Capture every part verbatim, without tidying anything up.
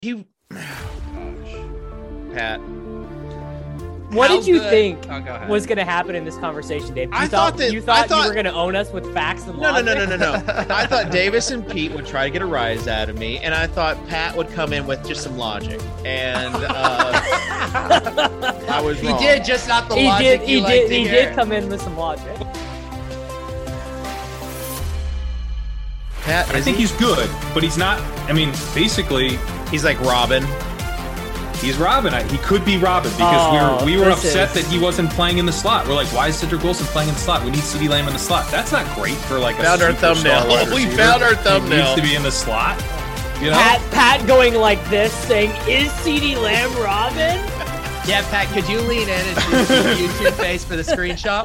He, gosh, Pat. What How did you good- think Oh, go ahead. was going to happen in this conversation, Dave? You I thought, thought that- you thought, I thought- you were going to own us with facts and No, no, logic? no, no, no, no. I thought Davis and Pete would try to get a rise out of me, and I thought Pat would come in with just some logic. And uh, I was He wrong. did, just not the He logic did. you He like did. to He hear. did come in with some logic. Pat, I is think he? he's good, but he's not. I mean, basically, He's like Robin. he's Robin. I, he could be Robin because Oh, we were we were this upset is- that he wasn't playing in the slot. We're like, why is Cedric Wilson playing in the slot? We need CeeDee Lamb in the slot. That's not great for like a Found our superstar thumbnail. wide We receiver. found our He thumbnail. needs to be in the slot. You know, Pat, Pat going like this, saying, "Is CeeDee Lamb Robin?" Yeah, Pat, could you lean in and do the YouTube face for the screenshot?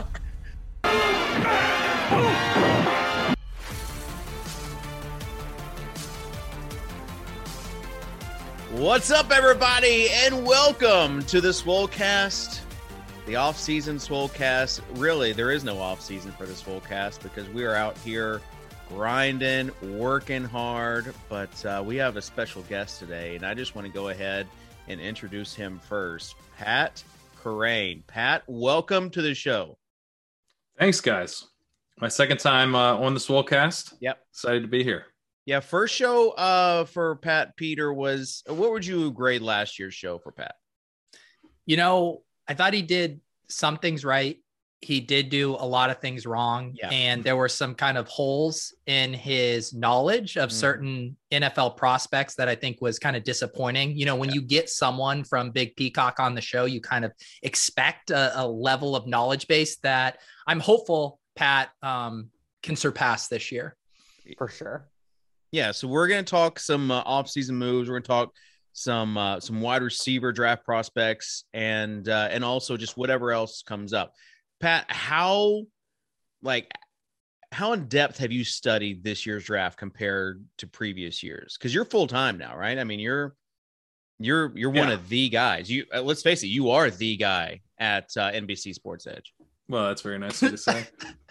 What's up, everybody, and welcome to the Swolecast, the off-season Swolecast. Really, there is no off-season for the Swolecast because we are out here grinding, working hard, but uh, we have a special guest today, and I just want to go ahead and introduce him first. Pat Kerrane. Pat, welcome to the show. thanks, guys. My second time uh, on the Swolecast. Yep. Excited to be here. Yeah, first show uh, for Pat Peter was, what would you grade last year's show for Pat? You know, I thought he did some things right. He did do a lot of things wrong. Yeah. And there were some kind of holes in his knowledge of Mhm. certain N F L prospects that I think was kind of disappointing. You know, when Yeah. you get someone from Big Peacock on the show, you kind of expect a, a level of knowledge base that I'm hopeful Pat um, can surpass this year. For sure. Yeah, so we're going to talk some uh, off-season moves. We're going to talk some uh, some wide receiver draft prospects, and uh, and also just whatever else comes up. Pat, how like how in depth have you studied this year's draft compared to previous years? Because you're full time now, right? I mean, you're you're you're one Yeah. of the guys. You uh, let's face it, you are the guy at uh, N B C Sports Edge. Well, that's very nice of you to say.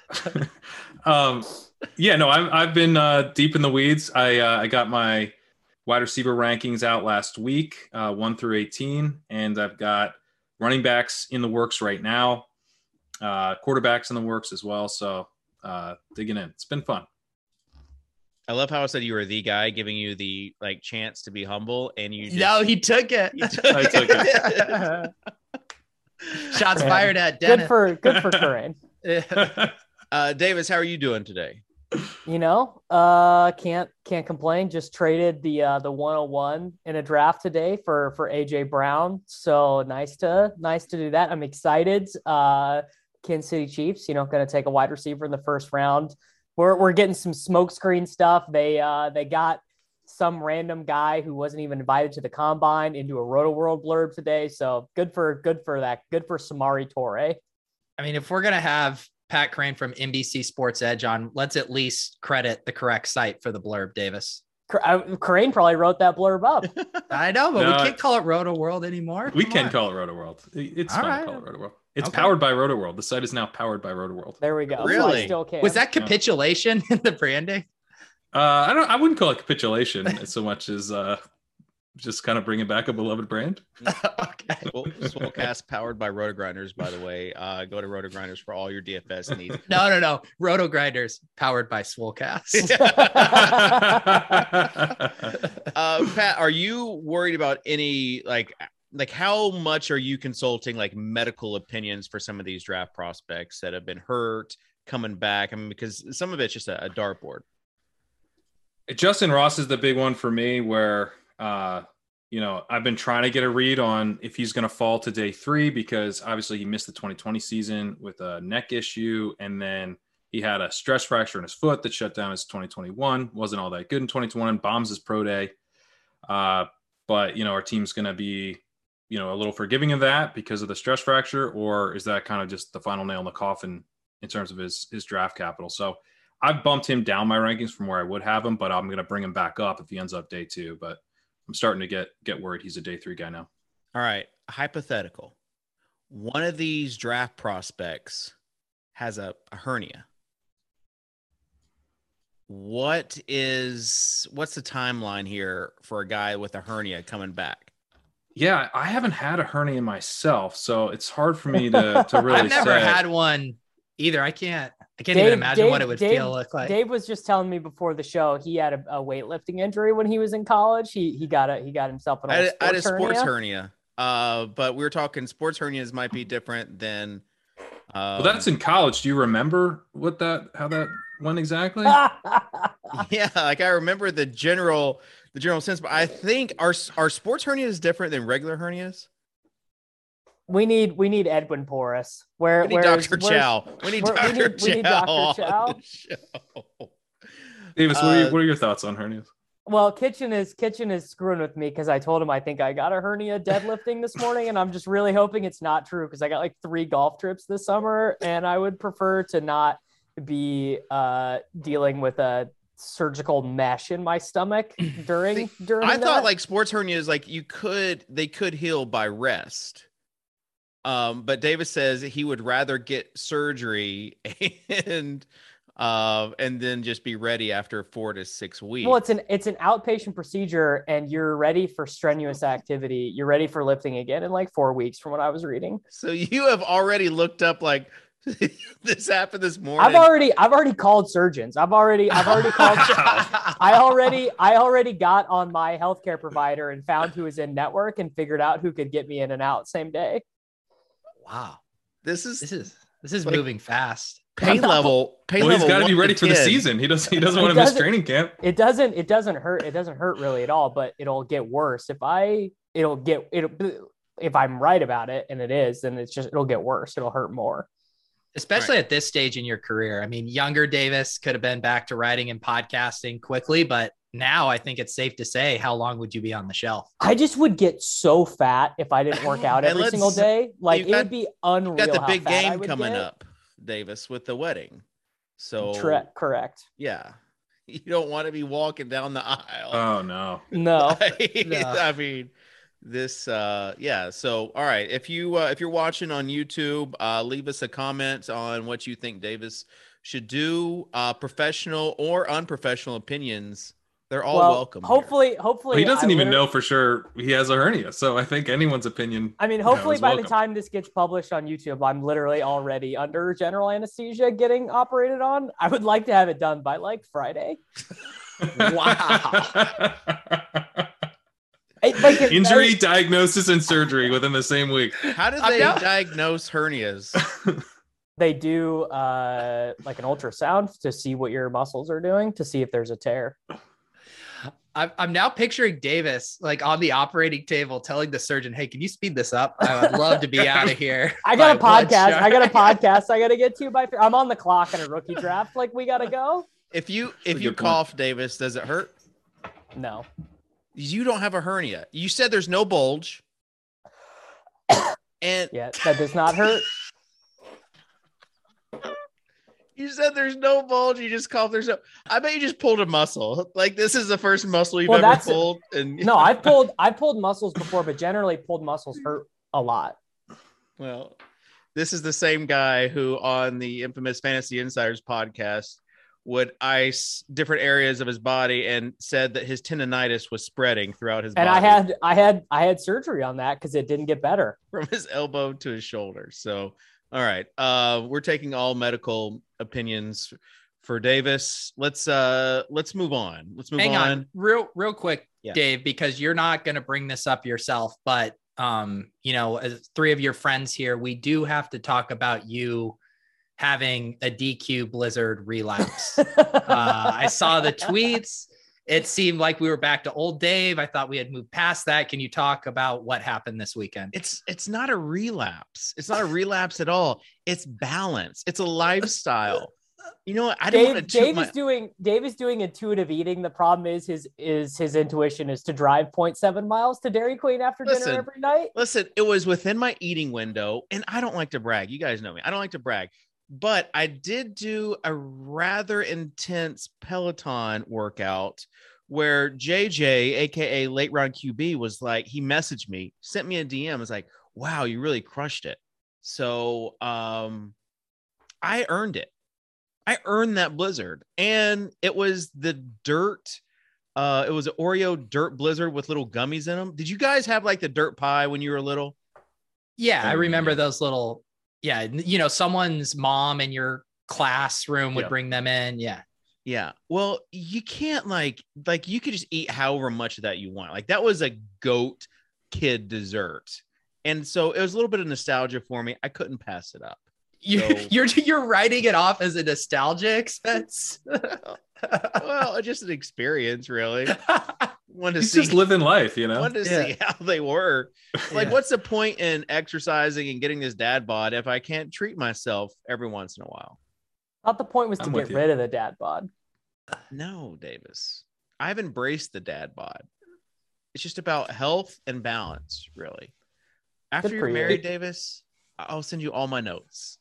um, yeah, no, I've, I've been uh, deep in the weeds. I uh, I got my wide receiver rankings out last week, uh, one through eighteen, and I've got running backs in the works right now, uh, quarterbacks in the works as well. So uh, digging in, it's been fun. I love how I said you were the guy, giving you the like chance to be humble, and you just, No, he took it. you I took it. Shots Man. fired at Good Dennis. for good for Corinne. uh, Davis, how are you doing today? You know, uh, can't can't complain. Just traded the uh, the one oh one in a draft today for for A J Brown. So nice to nice to do that. I'm excited. Uh, Kansas City Chiefs, you know, going to take a wide receiver in the first round. We're we're getting some smokescreen stuff. They uh, they got some random guy who wasn't even invited to the combine into a Roto World blurb today. So good for good for that. Good for Samari Torre. I mean, if we're going to have Pat Kerrane from N B C Sports Edge on, let's at least credit the correct site for the blurb, Davis. Corinne probably wrote that blurb up. I know, but No, we can't call it Roto World anymore. we Come can on. call it Roto World. It's All fun right. to call it Roto World. It's Okay. powered by Roto World. The site is now powered by Roto World. There we go. So I Really? still can. Was that capitulation in the branding? Uh, I don't. I wouldn't call it capitulation so much as uh, just kind of bringing back a beloved brand. Okay. Swole- Swolecast powered by Roto Grinders, by the way. Uh, go to Roto Grinders for all your D F S needs. No, no, no. Roto Grinders powered by Swolecast. uh, Pat, are you worried about any like like how much are you consulting like medical opinions for some of these draft prospects that have been hurt coming back? I mean, because some of it's just a, a dartboard. Justin Ross is the big one for me where, uh, you know, I've been trying to get a read on if he's going to fall to day three because obviously he missed the twenty twenty season with a neck issue. And then he had a stress fracture in his foot that shut down his twenty twenty-one. Wasn't all that good in twenty twenty-one. Bombs his pro day. Uh, but, you know, our team's going to be, you know, a little forgiving of that because of the stress fracture, or is that kind of just the final nail in the coffin in terms of his, his draft capital? So I've bumped him down my rankings from where I would have him, but I'm going to bring him back up if he ends up day two. But I'm starting to get get worried he's a day three guy now. All right, hypothetical. One of these draft prospects has a, a hernia. what is what's the timeline here for a guy with a hernia coming back? Yeah, I haven't had a hernia myself, so it's hard for me to to really I've never say. had one either. I can't. I can't Dave, even imagine Dave, what it would Dave, feel look like. Dave was just telling me before the show he had a, a weightlifting injury when he was in college. He he got a he got himself an old I had, sports, I had a sports hernia. hernia, uh, but we were talking sports hernias might be different than. Um, Well, that's in college. Do you remember what that how that went exactly? yeah, like I remember the general the general sense, but I think our our sports hernias different than regular hernias. we need we need Edwin Porras. Where We need where is- Doctor where's- Chow. We need where- we Doctor need- we need Chow. Doctor on Chow. the show. Davis, what are, Uh, your, what are your thoughts on hernias? Well, Kitchen is Kitchen is screwing with me because I told him I think I got a hernia deadlifting this morning, and I'm just really hoping it's not true because I got like three golf trips this summer, and I would prefer to not be uh, dealing with a surgical mesh in my stomach during during. I that. thought like sports hernias, like you could they could heal by rest. Um, but Davis says he would rather get surgery and uh, and then just be ready after four to six weeks. Well, it's an it's an outpatient procedure, and you're ready for strenuous activity. You're ready for lifting again in like four weeks, from what I was reading. So you have already looked up like this happened this morning. I've already I've already called surgeons. I've already I've already called. I already I already got on my healthcare provider and found who was in network and figured out who could get me in and out same day. Wow, This is this is this is Like- moving fast. pain level. Pain Well, he's level got to be one ready for the ten. season. He doesn't. He doesn't He want to miss doesn't- training camp. It doesn't it doesn't hurt. It doesn't hurt really at all, but it'll get worse if I it'll get it'll if I'm right about it, and it is, then it's just it'll get worse. It'll hurt more. Especially at this stage in your career. I mean, younger Davis could have been back to writing and podcasting quickly, but now I think it's safe to say, how long would you be on the shelf? I just would get so fat if I didn't work out And every let's- single day. Like you it got- would be unreal. You got the how big fat I game would coming get. up, Davis, with the wedding. So Tre- correct. yeah, you don't want to be walking down the aisle. Oh no. No. No. I mean, this, uh, yeah. So, all right. If you, uh, if you're watching on YouTube, uh, leave us a comment on what you think Davis should do. Uh, professional or unprofessional opinions, they're all well, welcome. here. hopefully, hopefully Well, he doesn't I even literally- know for sure he has a hernia. So I think anyone's opinion. I mean, you know, hopefully is by the welcome. time this gets published on YouTube, I'm literally already under general anesthesia getting operated on. I would like to have it done by like Friday. Wow. It- like, it- Injury, I- diagnosis, and surgery within the same week. How do I'm they down- diagnose hernias? they do uh, like an ultrasound to see what your muscles are doing to see if there's a tear. I'm, I'm now picturing Davis like on the operating table telling the surgeon, hey, can you speed this up? I would love to be out of here. I got a My blood podcast. I got a sugar. podcast. I got to get to by. I'm on the clock in a rookie draft. Like we got to go. If you, a if you good point. cough, Davis, does it hurt? No. You don't have a hernia. You said there's no bulge. And Yeah, that does not hurt. you said there's no bulge. You just coughed. There's no. I bet you just pulled a muscle. Like this is the first muscle you've Well, ever that's- pulled. And No, I've pulled I've pulled muscles before, but generally pulled muscles hurt a lot. well, this is the same guy who on the infamous Fantasy Insiders podcast would ice different areas of his body and said that his tendonitis was spreading throughout his And body I had I had I had surgery on that because it didn't get better. from his elbow to his shoulder. So, all right, uh, we're taking all medical opinions for Davis. Let's uh, let's move on. Let's move Hang on. on, real real quick, Yeah. Dave, because you're not going to bring this up yourself, but um, you know, as three of your friends here, we do have to talk about you having a D Q Blizzard relapse. uh, I saw the tweets. It seemed like we were back to old Dave. I thought we had moved past that. Can you talk about what happened this weekend? It's it's not a relapse. It's not a relapse at all. It's balance. It's a lifestyle. You know what? I don't want Dave, to Dave my, is doing Dave is doing intuitive eating. The problem is his is his intuition is to drive zero point seven miles to Dairy Queen after Listen. dinner every night. Listen, it was within my eating window, and I don't like to brag. You guys know me. I don't like to brag. But I did do a rather intense Peloton workout where J J, aka Late Round Q B, was like, he messaged me, sent me a D M, was like, wow, you really crushed it. So um I earned it. I earned that Blizzard, and it was the dirt. Uh, it was an Oreo dirt Blizzard with little gummies in them. Did you guys have like the dirt pie when you were little? Yeah, I Oh, remember yeah. those little, yeah, you know, someone's mom in your classroom would Yeah. bring them in. Yeah. Yeah. Well, you can't like like you could just eat however much of that you want. Like that was a goat kid dessert. And so it was a little bit of nostalgia for me. I couldn't pass it up. You, So- you're you're writing it off as a nostalgia expense. Well, just an experience, really. Wanted to He's see just living life, you know. wanted to Yeah. see how they were. Like, Yeah. what's the point in exercising and getting this dad bod if I can't treat myself every once in a while? Thought the point was to I'm get with you. rid of the dad bod. No, Davis. I've embraced the dad bod. It's just about health and balance, really. After Good you're for you. married, Davis, I'll send you all my notes.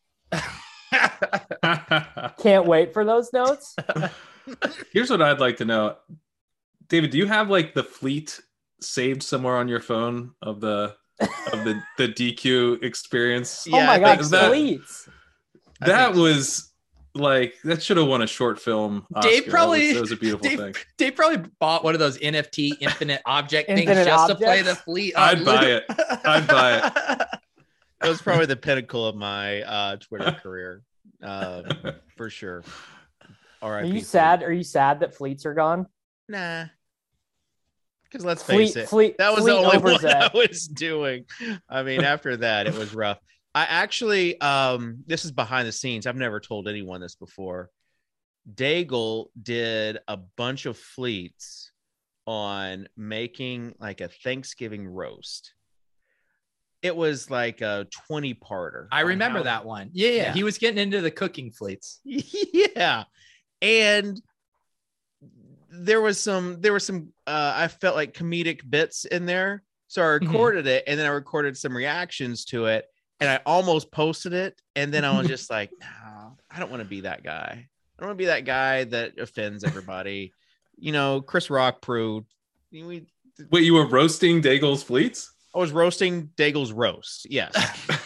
Can't wait for those notes. Here's what I'd like to know, David. Do you have like the fleet saved somewhere on your phone of the of the the D Q experience? Yeah, oh my I god, think so. fleets. I That think so. was like that should have won a short film. Oscar. Dave That probably- was, that was a beautiful Dave, thing. Dave probably bought one of those N F T infinite object things Infinite just to play the objects? fleet. I'd on buy loop. it. I'd buy it. It was probably the pinnacle of my uh, Twitter career, um, for sure. All right. Are you sad? Are you sad that fleets are gone? Nah. Because let's Fleet, face it, fleet, that was fleet the only over one Zed. I was doing. I mean, after that, it was rough. I actually, um, this is behind the scenes. I've never told anyone this before. Daigle did a bunch of fleets on making like a Thanksgiving roast. It was like a twenty parter. I on remember how- that one. Yeah, yeah, Yeah. He was getting into the cooking fleets. Yeah. And there was some there was some uh I felt like comedic bits in there. So I Mhm. recorded it and then I recorded some reactions to it and I almost posted it. And then I was just like, no, I don't want to be that guy. I don't want to be that guy that offends everybody. You know, Chris Rock proved we Wait, you were roasting Daigle's fleets? I was roasting Daigle's roast. Yes.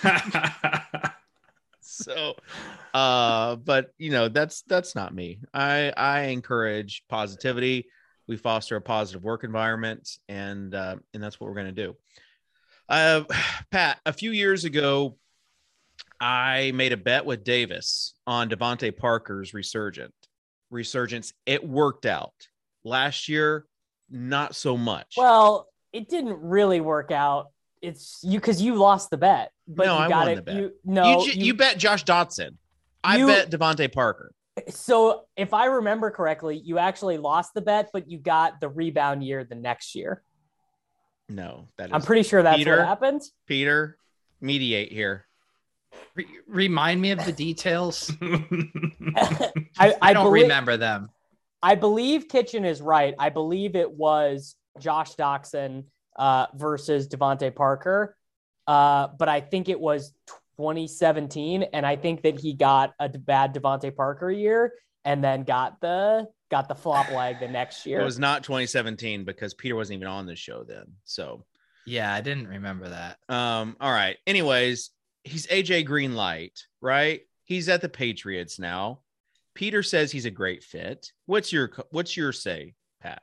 So uh but you know that's that's not me. I I encourage positivity. We foster a positive work environment and uh and that's what we're going to do. Uh Pat, a few years ago I made a bet with Davis on Devontae Parker's resurgent resurgence. It worked out. Last year not so much. Well, it didn't really work out. It's you because you lost the bet, but No, you I got won it. the bet. You no, you, ju- you bet Josh Dotson. I You- bet Devontae Parker. So if I remember correctly, you actually lost the bet, but you got the rebound year the next year. No, that is I'm pretty sure that's Peter? what happened. Peter, mediate here. Re- remind me of the details. I, I, I, don't belie- remember them. I believe Kitchen is right. I believe it was Josh Doxson uh, versus Devontae Parker. Uh, but I think it was twenty seventeen. And I think that he got a bad Devontae Parker year and then got the got the flop leg the next year. It was not twenty seventeen because Peter wasn't even on the show then. So, Yeah, I didn't remember that. um, all right. Anyways, he's A J Greenlight, right? He's at the Patriots now. Peter says he's a great fit. What's your what's your say, Pat?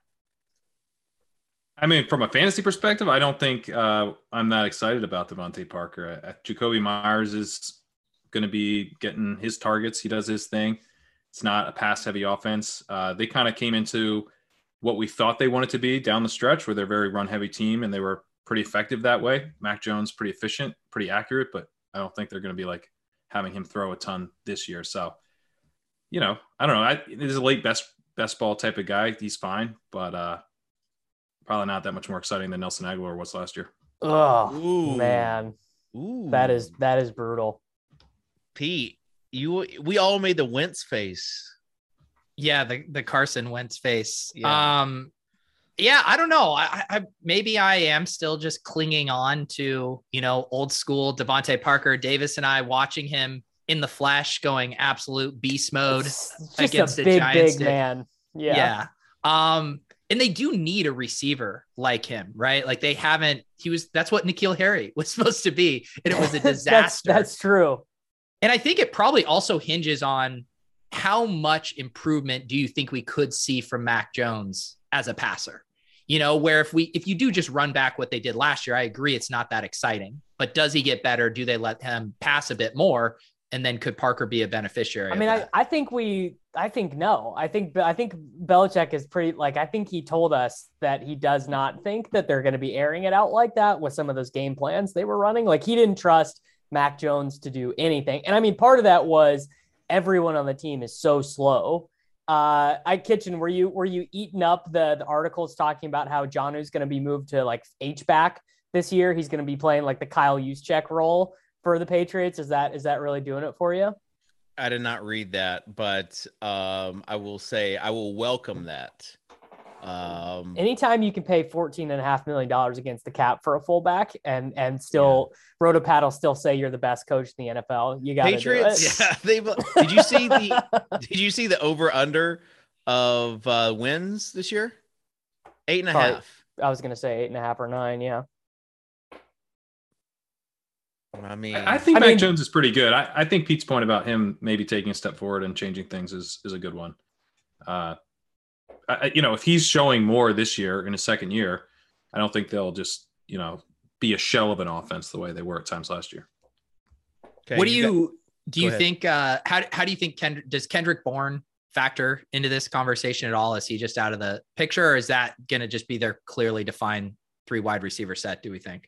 I mean, from a fantasy perspective, I don't think uh, I'm that excited about Devontae Parker. Uh, Jacoby Myers is going to be getting his targets. He does his thing. It's not a pass-heavy offense. Uh, they kind of came into what we thought they wanted to be down the stretch, where they're a very run-heavy team, and they were pretty effective that way. Mac Jones, pretty efficient, pretty accurate, but I don't think they're going to be like having him throw a ton this year. So, you know, I don't know. I, he's a late best best ball type of guy. He's fine, but uh, probably not that much more exciting than Nelson Aguilar was last year. Oh Ooh. man, Ooh, that is that is brutal. Pete. You we all made the Wentz face. Yeah, the the Carson Wentz face. Yeah. Um, yeah, I don't know. I, I maybe I am still just clinging on to, you know, old school Devontae Parker. Davis and I watching him in the flesh, going absolute beast mode. It's just against a the big, Giants big did. man. Yeah. Yeah. Um, and they do need a receiver like him, right? Like they haven't. He was. That's what N'Keal Harry was supposed to be, and it was a that's, disaster. that's true. And I think it probably also hinges on how much improvement do you think we could see from Mac Jones as a passer? You know, where if we, if you do just run back what they did last year, I agree it's not that exciting, but does he get better? Do they let him pass a bit more? And then could Parker be a beneficiary? I mean, I, I think we, I think no, I think, I think Belichick is pretty, like, I think he told us that he does not think that they're going to be airing it out like that with some of those game plans they were running. Like, he didn't trust Mac Jones to do anything. And I mean, part of that was everyone on the team is so slow. Uh, I Kitchen, were you, were you eating up the, the articles talking about how Jonnu's going to be moved to like H-back this year? He's going to be playing like the Kyle Juszczyk role for the Patriots. Is that, is that really doing it for you? I did not read that, but um, I will say I will welcome that. Um, Anytime you can pay fourteen and a half million dollars against the cap for a fullback and, and still yeah. Rotopad will still say you're the best coach in the N F L. You got Patriots. Yeah. They, did you see the, did you see the over under of uh, wins this year? Eight and a Sorry, half. I was going to say eight and a half or nine. Yeah. I mean, I think I Mac mean, Jones is pretty good. I, I think Pete's point about him maybe taking a step forward and changing things is, is a good one. Uh, I, you know, if he's showing more this year in his second year, I don't think they'll just, you know, be a shell of an offense the way they were at times last year. Okay, what do you you, got, do you think, uh, how, how do you think, Kend- does Kendrick Bourne factor into this conversation at all? Is he just out of the picture, or is that going to just be their clearly defined three wide receiver set, do we think?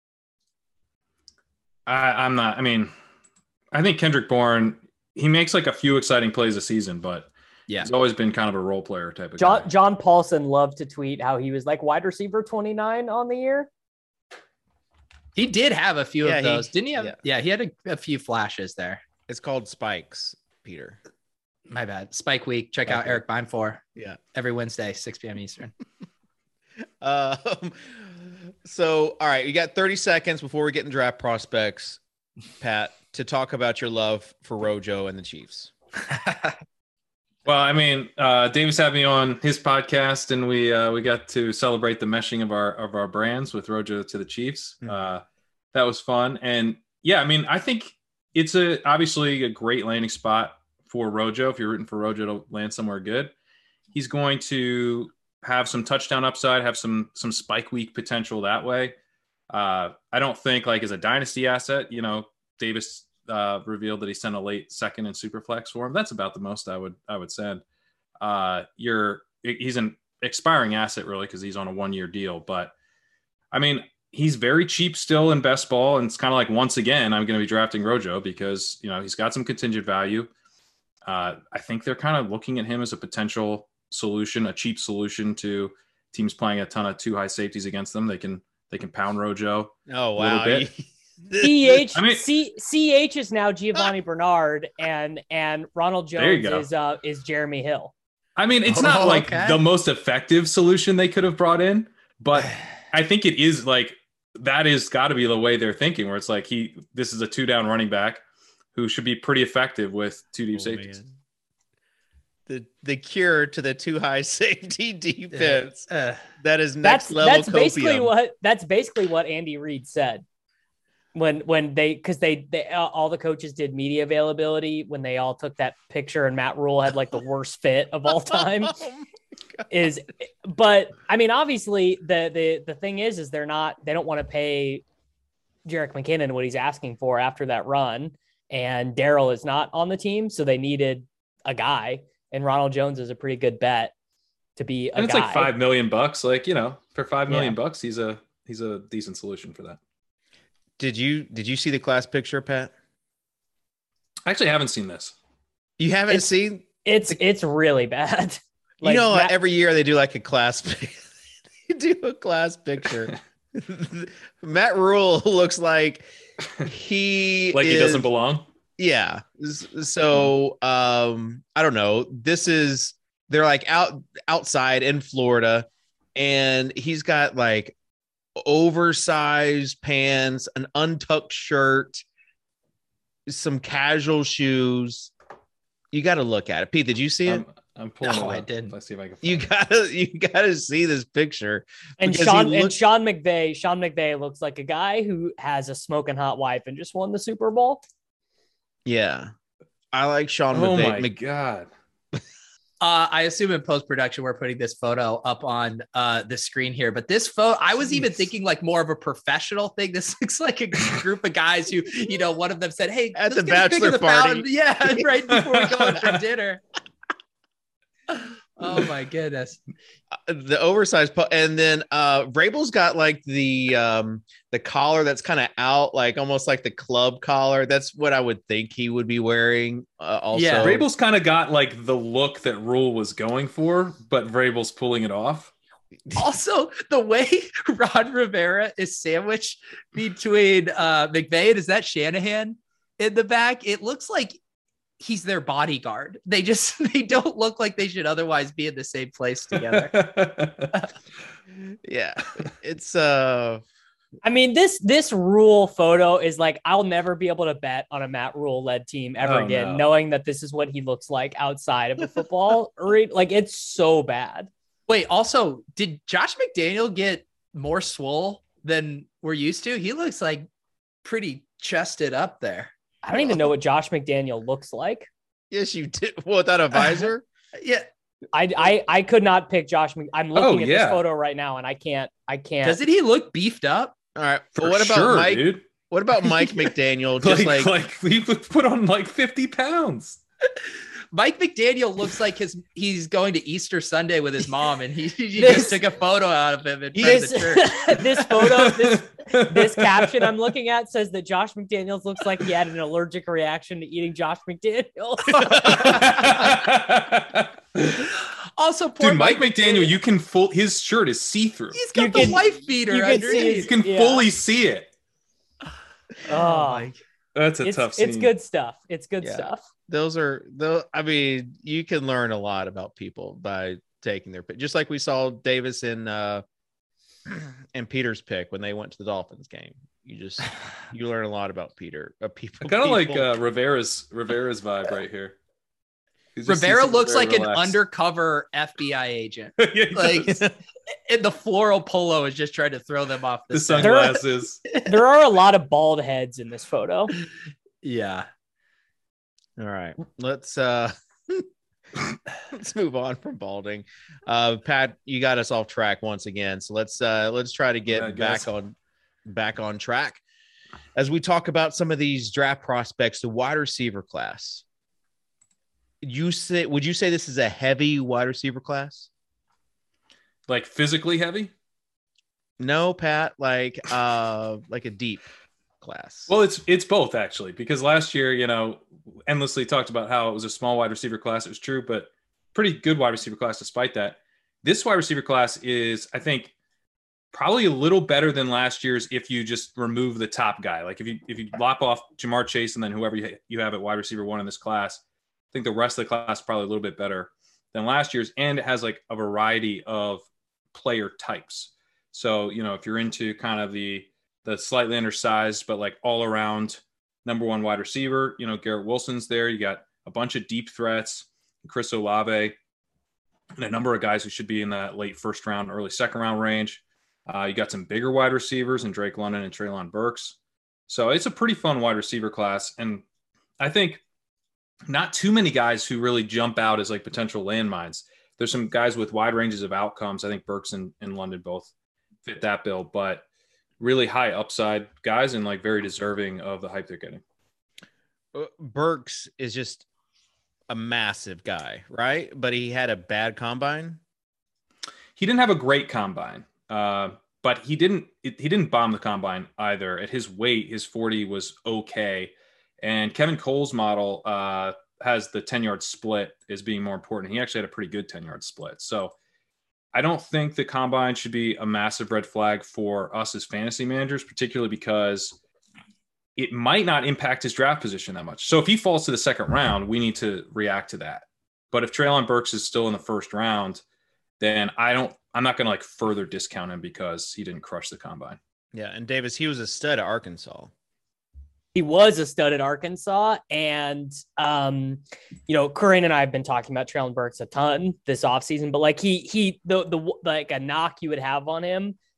I, I'm not, I mean, I think Kendrick Bourne, he makes like a few exciting plays a season, but yeah, he's always been kind of a role player type of John, guy. John Paulson loved to tweet how he was like wide receiver twenty-nine on the year. He did have a few yeah, of those, he, didn't he? Have, yeah. yeah, he had a, a few flashes there. It's called Spikes, Peter. My bad. Spike Week. Check Spike out Week. Eric Binefor. Yeah. Every Wednesday, six p.m. Eastern. um, so, all right, you got thirty seconds before we get in draft prospects, Pat, to talk about your love for Rojo and the Chiefs. Well, I mean, uh, Davis had me on his podcast, and we uh, we got to celebrate the meshing of our of our brands with Rojo to the Chiefs. Mm-hmm. Uh, that was fun, and yeah, I mean, I think it's a obviously a great landing spot for Rojo. If you're rooting for Rojo to land somewhere good, he's going to have some touchdown upside, have some some spike week potential that way. Uh, I don't think like as a dynasty asset, you know, Davis uh, revealed that he sent a late second in Superflex for him. That's about the most I would I would send. Uh, you're he's an expiring asset really because he's on a one year deal, but I mean he's very cheap still in best ball, and it's kind of like once again I'm going to be drafting Rojo because you know he's got some contingent value. Uh, I think they're kind of looking at him as a potential solution, a cheap solution to teams playing a ton of two high safeties against them. They can they can pound Rojo. Oh wow. A little bit. C H I mean, C, CH is now Giovanni Bernard, and and Ronald Jones is uh is Jeremy Hill. I mean, it's not oh, like okay. the most effective solution they could have brought in, but I think it is like that is got to be the way they're thinking, where it's like he this is a two down running back who should be pretty effective with two deep oh, safeties. Man. The the cure to the too high safety defense. Uh, uh, that is next that's, level. That's copium. basically what that's basically what Andy Reid said. When when they because they, they uh, all the coaches did media availability when they all took that picture and Matt Rule had like the worst fit of all time. oh is but I mean obviously the the the thing is is they're not they don't want to pay Jerick McKinnon what he's asking for after that run, and Darryl is not on the team, so they needed a guy, and Ronald Jones is a pretty good bet to be a and it's guy. like five million bucks, like you know for five million yeah. bucks he's a he's a decent solution for that. Did you did you see the class picture, Pat? I actually haven't seen this. You haven't it's, seen? It's it's really bad. Like, you know, Matt, every year they do like a class. They do a class picture. Matt Rule looks like he like is, he doesn't belong. Yeah. So um, I don't know. This is they're like out outside in Florida, and he's got like oversized pants, an untucked shirt, some casual shoes. You got to look at it. Pete, did you see it? Um, I'm pulling no, it I up. didn't. Let's see if I can find you gotta you gotta see this picture. And Sean looks- and Sean McVay, Sean McVay looks like a guy who has a smoking hot wife and just won the Super Bowl. Yeah. I like Sean Oh McVay. my Mc- god. Uh, I assume in post production we're putting this photo up on uh, the screen here, but this photo, I was even Jeez. thinking like more of a professional thing. This looks like a group of guys who, you know, one of them said, "Hey, At let's the get a pic of bachelor the party." fountain." Yeah, right before we go in for dinner. Oh my goodness! the oversized po- and then uh Vrabel's got like the um the collar that's kind of out, like almost like the club collar. That's what I would think he would be wearing. Uh, also, Yeah. Vrabel's kind of got like the look that Rule was going for, but Vrabel's pulling it off. Also, the way Ron Rivera is sandwiched between uh, McVay and is that Shanahan in the back? It looks like he's their bodyguard. They just they don't look like they should otherwise be in the same place together. yeah, it's uh I mean, this this Rule photo is like, I'll never be able to bet on a Matt Rule led team ever Oh, again, no. knowing that this is what he looks like outside of a football arena. Like, it's so bad. Wait, also, did Josh McDaniel get more swole than we're used to? He looks like pretty chested up there. I don't even know what Josh McDaniel looks like. yes, you did. Well, without a visor. Yeah. I I, I could not pick Josh. Mc- I'm looking Oh, at yeah. this photo right now, and I can't. I can't. Doesn't he look beefed up? All right. For Well, what about sure, Mike? dude. What about Mike McDaniel? Just Like, like, like he put on like fifty pounds. Mike McDaniel looks like his he's going to Easter Sunday with his mom, and he, he This- just took a photo out of him in front this of the church. this photo, this this caption I'm looking at says that Josh McDaniels looks like he had an allergic reaction to eating Josh McDaniels. Also, poor Dude, Mike McDaniel, you can full his shirt is see through. he's got you the can- wife beater you can see underneath. his- You can Yeah. fully see it. Oh, Mike. That's a it's, tough scene. it's good stuff. It's good Yeah. stuff. those are those. I mean, you can learn a lot about people by taking their pick. Just like we saw Davis and uh and Peter's pick when they went to the Dolphins game. You just you learn a lot about Peter. Uh, people. I kind of like people. uh, Rivera's Rivera's vibe right here. He just Rivera seems looks very like an relaxed. undercover F B I agent. Yeah, he Like, does. and the floral polo is just trying to throw them off the, the scent. sunglasses. There are a lot of bald heads in this photo. Yeah. All right, let's uh let's move on from balding. Uh Pat, you got us off track once again. So let's uh let's try to get Yeah, I back guess. on back on track as we talk about some of these draft prospects, the wide receiver class. You say would you say this is a heavy wide receiver class? Like physically heavy. No, Pat, like uh like a deep class. Well, it's it's both actually, because last year, you know, endlessly talked about how it was a small wide receiver class. It was true, but pretty good wide receiver class despite that. This wide receiver class is, I think, probably a little better than last year's if you just remove the top guy. Like if you if you lop off Jamar Chase and then whoever you, you have at wide receiver one in this class, I think the rest of the class is probably a little bit better than last year's, and it has like a variety of player types. So, you know, if you're into kind of the the slightly undersized, but like all around number one wide receiver, you know, Garrett Wilson's there. You got a bunch of deep threats, Chris Olave, and a number of guys who should be in that late first round, early second round range. Uh, you got some bigger wide receivers in Drake London and Treylon Burks. So it's a pretty fun wide receiver class. And I think not too many guys who really jump out as like potential landmines. There's some guys with wide ranges of outcomes. I think Burks and, and London both fit that bill, but really high upside guys and like very deserving of the hype they're getting. Uh, Burks is just a massive guy, right? But he had a bad combine. He didn't have a great combine, uh, but he didn't it, he didn't bomb the combine either. At his weight, his forty was okay. And Kevin Cole's model uh, has the ten-yard split as being more important. He actually had a pretty good ten-yard split. So I don't think the combine should be a massive red flag for us as fantasy managers, particularly because it might not impact his draft position that much. So if he falls to the second round, we need to react to that. But if Treylon Burks is still in the first round, then I don't, I'm not going to like further discount him because he didn't crush the combine. Yeah, and Davis, he was a stud at Arkansas. He was a stud at Arkansas, and um, you know, Corinne and I have been talking about Treylon Burks a ton this offseason, but like he he the the like a knock you would have on him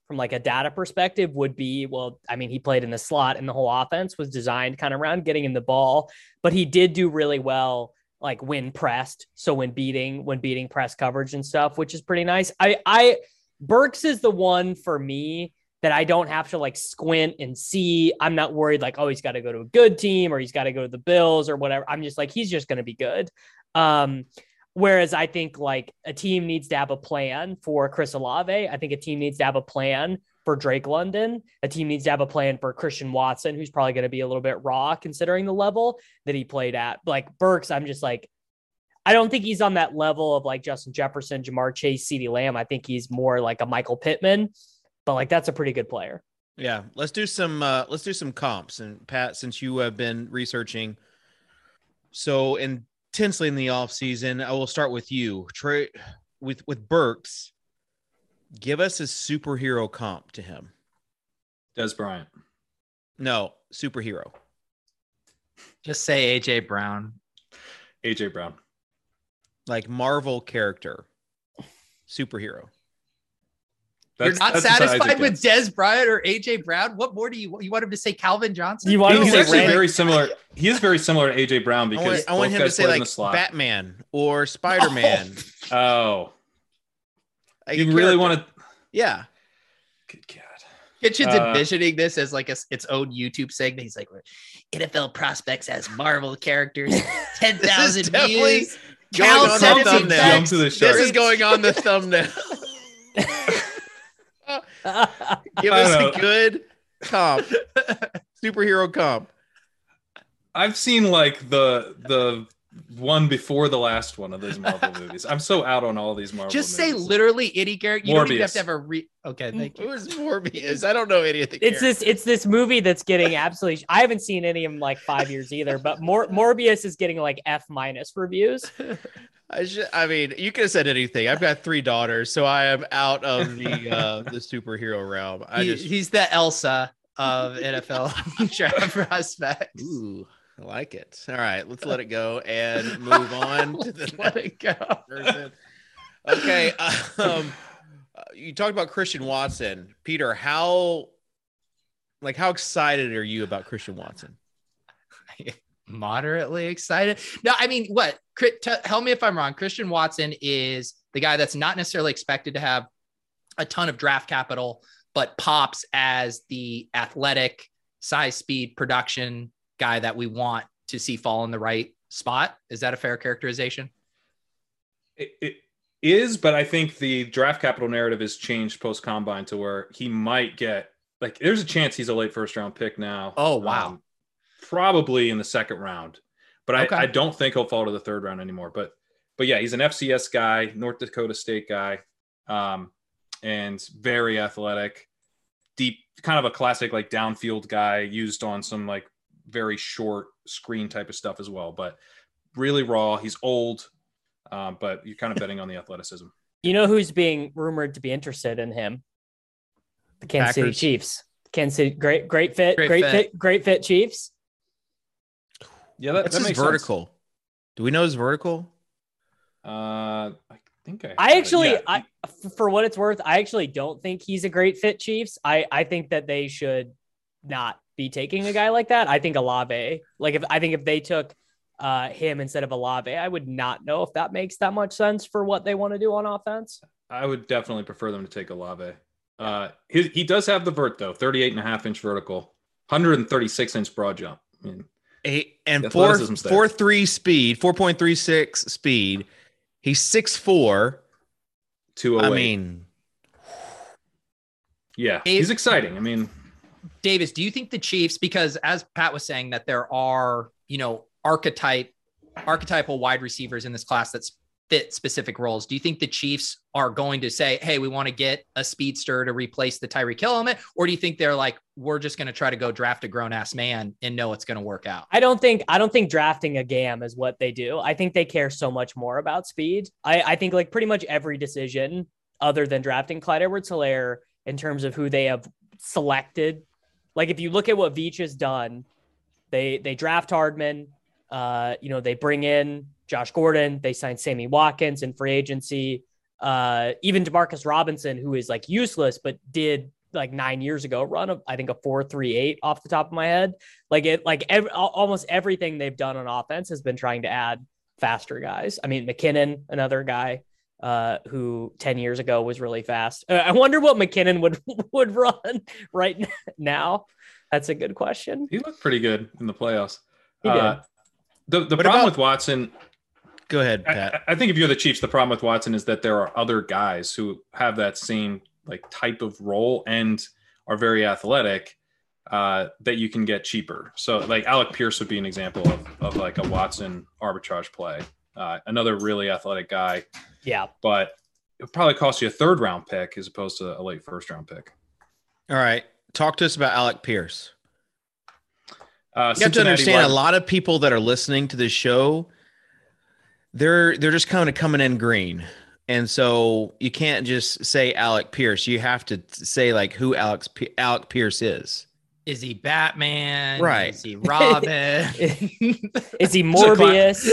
from like a data perspective would be, well, I mean, he played in the slot and the whole offense was designed kind of around getting him the ball, but he did do really well, like when pressed. So when beating, when beating press coverage and stuff, which is pretty nice. I, I, Burks is the one for me that I don't have to like squint and see. I'm not worried like, oh, he's got to go to a good team or he's got to go to the Bills or whatever. I'm just like, he's just going to be good. Um, Whereas I think like a team needs to have a plan for Chris Olave. I think a team needs to have a plan for Drake London. A team needs to have a plan for Christian Watson, who's probably going to be a little bit raw considering the level that he played at. Like Burks, I'm just like, I don't think he's on that level of like Justin Jefferson, Jamar Chase, CeeDee Lamb. I think he's more like a Michael Pittman, but like that's a pretty good player. Yeah, let's do some uh, let's do some comps. And Pat, since you have been researching so in intensely in the offseason, I will start with you. Trey, with with Burks, give us a superhero comp to him. Dez Bryant. No, superhero. Just say A J Brown. A J Brown. Like Marvel character. Superhero. That's, You're not satisfied with Dez Bryant or A J Brown? What more do you want? You want him to say Calvin Johnson? You want him He's to say actually Ray? very similar. He is very similar to A J Brown because I want, I want him to say like Batman or Spider-Man. Oh, oh. Like you really want to? Yeah. Good God. Kitchen's uh, envisioning this as like a, its own YouTube segment. He's like, N F L prospects as Marvel characters, ten thousand views. Going on the thumbnail. To the this is going on the thumbnail. Give us a good comp, superhero comp. I've seen like the the one before the last one of those Marvel movies. I'm so out on all these Marvel. Just movies. say literally any character. You Morbius. don't even have to have a re. Okay, thank you. Who is Morbius? I don't know any of the It's characters. this. It's this movie that's getting absolutely. I haven't seen any of them like five years either. But Mor- Morbius is getting like F minus reviews. I should. I mean, you could have said anything. I've got three daughters, so I am out of the uh, the superhero realm. I He, just. he's the Elsa of N F L draft prospects. Ooh, I like it. All right, let's let it go and move on to the Let it go. person. Okay. Um, you talked about Christian Watson, Peter. How, like, how excited are you about Christian Watson? Moderately excited. No, I mean, what? Tell me if I'm wrong. Christian Watson is the guy that's not necessarily expected to have a ton of draft capital, but pops as the athletic, size, speed, production guy that we want to see fall in the right spot. Is that a fair characterization? It, it is, but I think the draft capital narrative has changed post combine to where he might get like. There's a chance he's a late first round pick now. Oh wow. Um, probably in the second round, but Okay. I, I don't think he'll fall to the third round anymore. But, but yeah, he's an F C S guy, North Dakota State guy, um, and very athletic, deep, kind of a classic like downfield guy used on some like very short screen type of stuff as well. But really raw. He's old, um, but you're kind of betting on the athleticism. You know who's being rumored to be interested in him? The Kansas City Packers. Chiefs. Kansas City, great, great fit, Great great, fit. fit. great fit. Chiefs. Yeah, that, What's that his makes vertical? Do we know his vertical? sense. Uh, I think I. I actually, yeah. I f- for what it's worth, I actually don't think he's a great fit. Chiefs. I, I think that they should not be taking a guy like that. I think Olave, like if I think if they took uh, him instead of Olave, I would not know if that makes that much sense for what they want to do on offense. I would definitely prefer them to take Olave. Uh, he, he does have the vert though, thirty-eight and a half inch vertical, one hundred thirty-six inch broad jump. I mean, Eight and The four athleticism's there. four three speed, four point three six speed. He's six four. two I oh eight. mean, yeah, Dave- he's exciting. I mean, Davis, do you think the Chiefs, because as Pat was saying, that there are, you know, archetype, archetypal wide receivers in this class that's fit specific roles. Do you think the Chiefs are going to say, hey, we want to get a speedster to replace the Tyreek Hill element? Or do you think they're like, we're just going to try to go draft a grown ass man and know it's going to work out? I don't think I don't think drafting a GAM is what they do. I think they care so much more about speed. I, I think like pretty much every decision other than drafting Clyde Edwards-Helaire in terms of who they have selected. Like if you look at what Veach has done, they they draft Hardman, uh, you know, they bring in Josh Gordon, they sign Sammy Watkins in free agency, uh, even DeMarcus Robinson, who is like useless, but did like nine years ago, run a, I think a four three eight off the top of my head. Like it, like every, almost everything they've done on offense has been trying to add faster guys. I mean, McKinnon, another guy uh, who ten years ago was really fast. Uh, I wonder what McKinnon would would run right now. That's a good question. He looked pretty good in the playoffs. He did. Uh, the the What problem about- with Watson, Go ahead, Pat. I, I think if you're the Chiefs, the problem with Watson is that there are other guys who have that same like type of role and are very athletic uh, that you can get cheaper. So like Alec Pierce would be an example of, of like a Watson arbitrage play. Uh, another really athletic guy, Yeah. but it probably cost you a third round pick as opposed to a late first round pick. All right. Talk to us about Alec Pierce. Uh, You have to understand wide- a lot of people that are listening to this show, they're they're just kind of coming in green. And so you can't just say Alec Pierce. You have to say like who Alex P- Alec Pierce is. Is he Batman? Right. Is he Robin? Is he Morbius?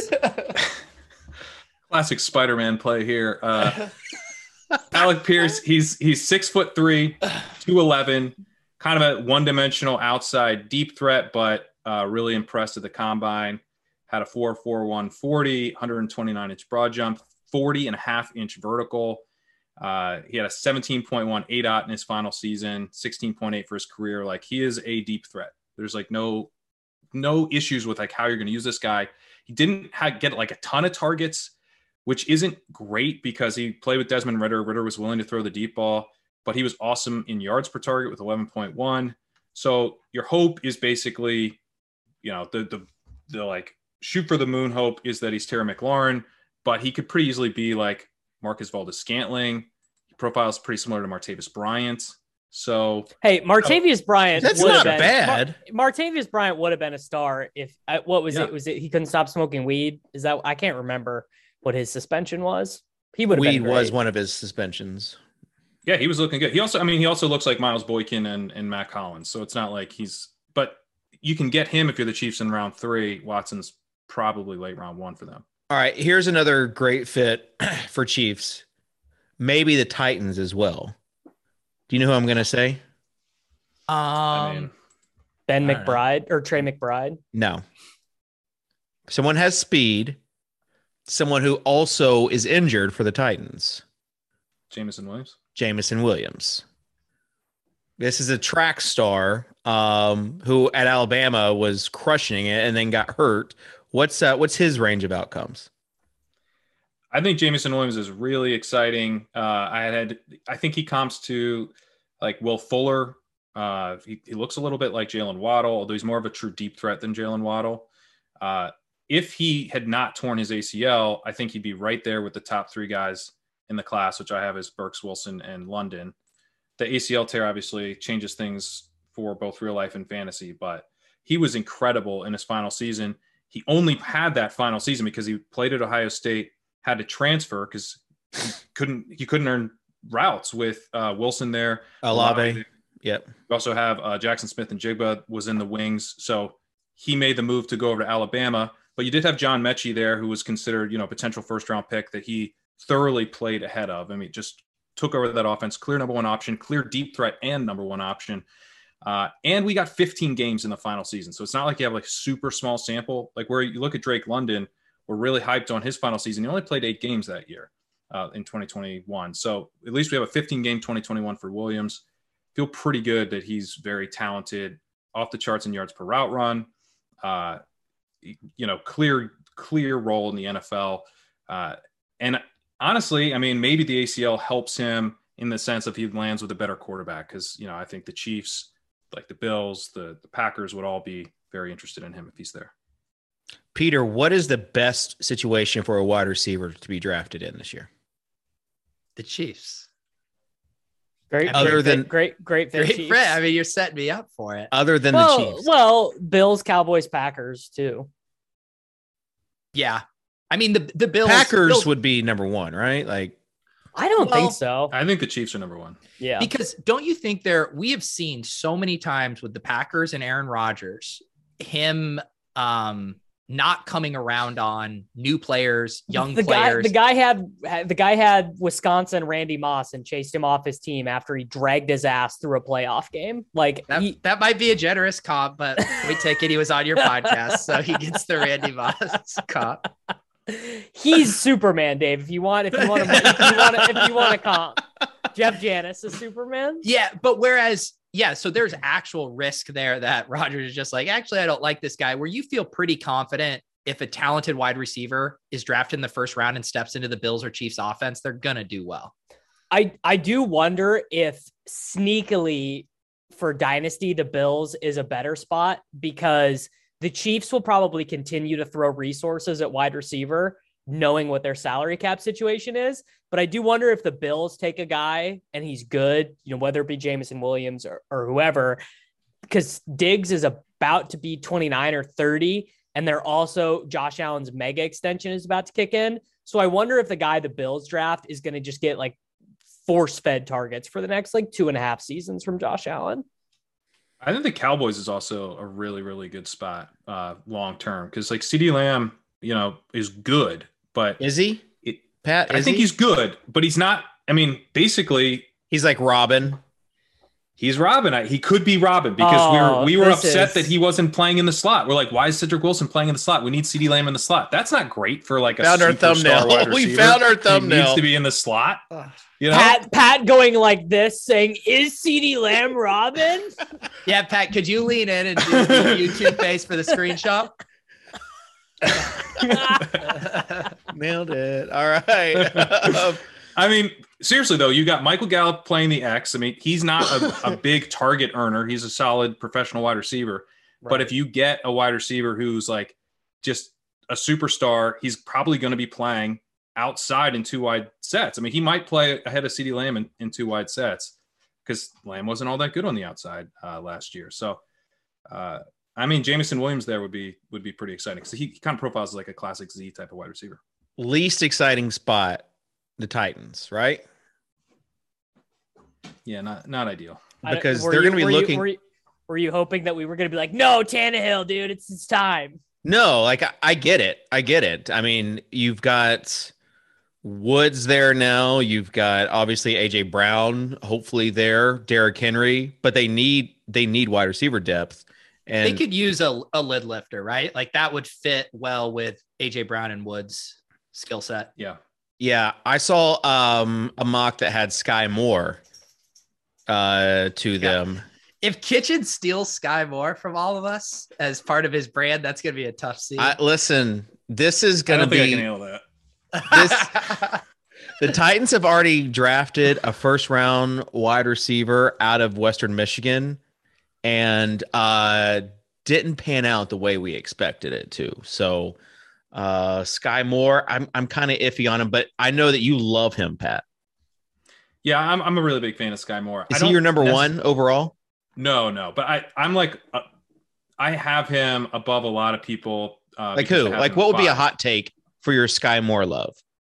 Classic Spider-Man play here. Uh, Alec Pierce, he's he's six foot three, two eleven, kind of a one-dimensional outside deep threat, but uh, really impressed at the combine. Had a four four one forty, one twenty-nine inch broad jump, forty and a half inch vertical. Uh, he had a seventeen point one A D O T in his final season, sixteen point eight for his career. Like he is a deep threat. There's like no no issues with like how you're going to use this guy. He didn't ha- get like a ton of targets, which isn't great because he played with Desmond Ritter. Ritter was willing to throw the deep ball, but he was awesome in yards per target with eleven point one. So your hope is basically, you know, the the the like shoot for the moon hope is that he's Terry McLaurin, but he could pretty easily be like Marcus Valdes-Scantling. He profiles pretty similar to Martavis Bryant. So Hey, Martavius Bryant. That's would have not been, bad. Mar- Martavius Bryant would have been a star if uh, what was Yeah. it? Was it he couldn't stop smoking weed? Is that I can't remember what his suspension was. He would have Weed been was great. one of his suspensions. yeah, he was looking good. He also, I mean, he also looks like Miles Boykin and, and Matt Collins. So it's not like he's, but you can get him if you're the Chiefs in round three. Watson's probably late round one for them. All right, here's another great fit for Chiefs. Maybe the Titans as well. Do you know who I'm going to say? Um, I mean, Ben I don't know. McBride or Trey McBride. No. Someone has speed. Someone who also is injured for the Titans. Jameson Williams. Jamison Williams. This is a track star um, who at Alabama was crushing it and then got hurt. What's uh, what's his range of outcomes? I think Jameson Williams is really exciting. Uh, I had, I think he comps to like Will Fuller. Uh, he, he looks a little bit like Jalen Waddle, although he's more of a true deep threat than Jalen Waddle. Uh, if he had not torn his A C L, I think he'd be right there with the top three guys in the class, which I have as Burks, Wilson, and London. The A C L tear obviously changes things for both real life and fantasy, but he was incredible in his final season. He only had that final season because he played at Ohio State, had to transfer because he couldn't he couldn't earn routes with uh, Wilson there. Olave. Yep. We also have uh, Jackson Smith and Jigba was in the wings, so he made the move to go over to Alabama. But you did have John Mechie there, who was considered, you know, potential first round pick that he thoroughly played ahead of. I mean, just took over that offense, clear number one option, clear deep threat and number one option. Uh, and we got fifteen games in the final season. So it's not like you have like super small sample, like where you look at Drake London, we're really hyped on his final season. He only played eight games that year uh, in twenty twenty-one. So at least we have a fifteen game twenty twenty-one for Williams. Feel pretty good that he's very talented, off the charts in yards per route run, uh, you know, clear, clear role in the N F L. Uh, and honestly, I mean, maybe the A C L helps him in the sense of he lands with a better quarterback. Cause you know, I think the Chiefs, like the Bills, the, the Packers would all be very interested in him if he's there. Peter, what is the best situation for a wide receiver to be drafted in this year? the Chiefs. Great, Other great, than- fit, great, great, fit Great Chiefs. friend. I mean, you're setting me up for it. Other than well, the Chiefs. well, Bills, Cowboys, Packers too. Yeah. I mean, the, the Bills. Packers Bills- would be number one, right? Like, I don't Well, think so. I think the Chiefs are number one. Yeah, Because don't you think there, we have seen so many times with the Packers and Aaron Rodgers, him um, not coming around on new players, young the players. Guy, the guy had the guy had Wisconsin Randy Moss and chased him off his team after he dragged his ass through a playoff game. Like that, he, that might be a generous comp, but we take it. He was on your podcast, so he gets the Randy Moss comp. He's Superman, Dave. If you want, if you want to, if you want to, if you want to comp Jeff Janis is Superman. Yeah, but whereas. Yeah, so there's actual risk there that Rodgers is just like, actually, I don't like this guy, where you feel pretty confident if a talented wide receiver is drafted in the first round and steps into the Bills or Chiefs offense, they're going to do well. I, I do wonder if sneakily for Dynasty, the Bills is a better spot because the Chiefs will probably continue to throw resources at wide receiver, knowing what their salary cap situation is. But I do wonder if the Bills take a guy and he's good, you know, whether it be Jameson Williams or, or whoever, because Diggs is about to be twenty-nine or thirty. And they're also Josh Allen's mega extension is about to kick in. So I wonder if the guy the Bills draft is going to just get like force fed targets for the next like two and a half seasons from Josh Allen. I think the Cowboys is also a really, really good spot uh, long term because like CeeDee Lamb, you know, is good, but is he? It, Pat, I is think he? he's good, but he's not. I mean, basically, he's like Robin. He's Robin. I, he could be Robin because oh, we were we were upset is... that he wasn't playing in the slot. We're like, why is Cedric Wilson playing in the slot? We need CeeDee Lamb in the slot. That's not great for like a found our thumbnail. Wide We found our He thumbnail. needs to be in the slot. You know? Pat, Pat going like this, saying, "Is CeeDee Lamb Robin?" Yeah, Pat, could you lean in and do the YouTube face for the screenshot? Nailed it. All right. I mean, seriously though, you got Michael Gallup playing the X. I mean, he's not a, a big target earner. He's a solid professional wide receiver. Right. But if you get a wide receiver who's like just a superstar, he's probably going to be playing outside in two wide sets. I mean, he might play ahead of CeeDee Lamb in, in two wide sets because Lamb wasn't all that good on the outside uh, last year. So, uh, I mean, Jameson Williams there would be would be pretty exciting. So he, he kind of profiles as like a classic Z type of wide receiver. Least exciting spot, the Titans, right? Yeah, not not ideal because they're going to be were looking. You, were, you, were you hoping that we were going to be like, no, Tannehill, dude, it's it's time? No, like I, I get it. I get it. I mean, you've got Woods there now. You've got obviously A J Brown, hopefully there, Derrick Henry, but they need they need wide receiver depth. And they could use a, a lid lifter, right? Like that would fit well with A J Brown and Woods' skill set. Yeah. Yeah. I saw um, a mock that had Sky Moore uh, to yeah. them. If Kitchen steals Sky Moore from all of us as part of his brand, that's going to be a tough scene. I, listen, this is going to be. I don't think I can handle that. This, the Titans have already drafted a first round wide receiver out of Western Michigan and uh, didn't pan out the way we expected it to. So uh, Sky Moore, I'm I'm kind of iffy on him, but I know that you love him, Pat. Yeah, I'm I'm a really big fan of Sky Moore. Is he your number one overall? No, no, but I I'm like uh, I have him above a lot of people. Uh, like who? Like what would five. be a hot take for your Sky Moore love?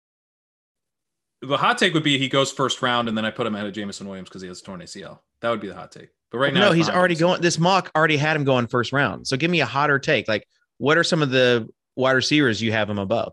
The hot take would be he goes first round, and then I put him ahead of Jameson Williams because he has torn A C L. That would be the hot take. But right well, now, no, he's already going. This mock already had him going first round. So give me a hotter take. Like, what are some of the wide receivers you have him above?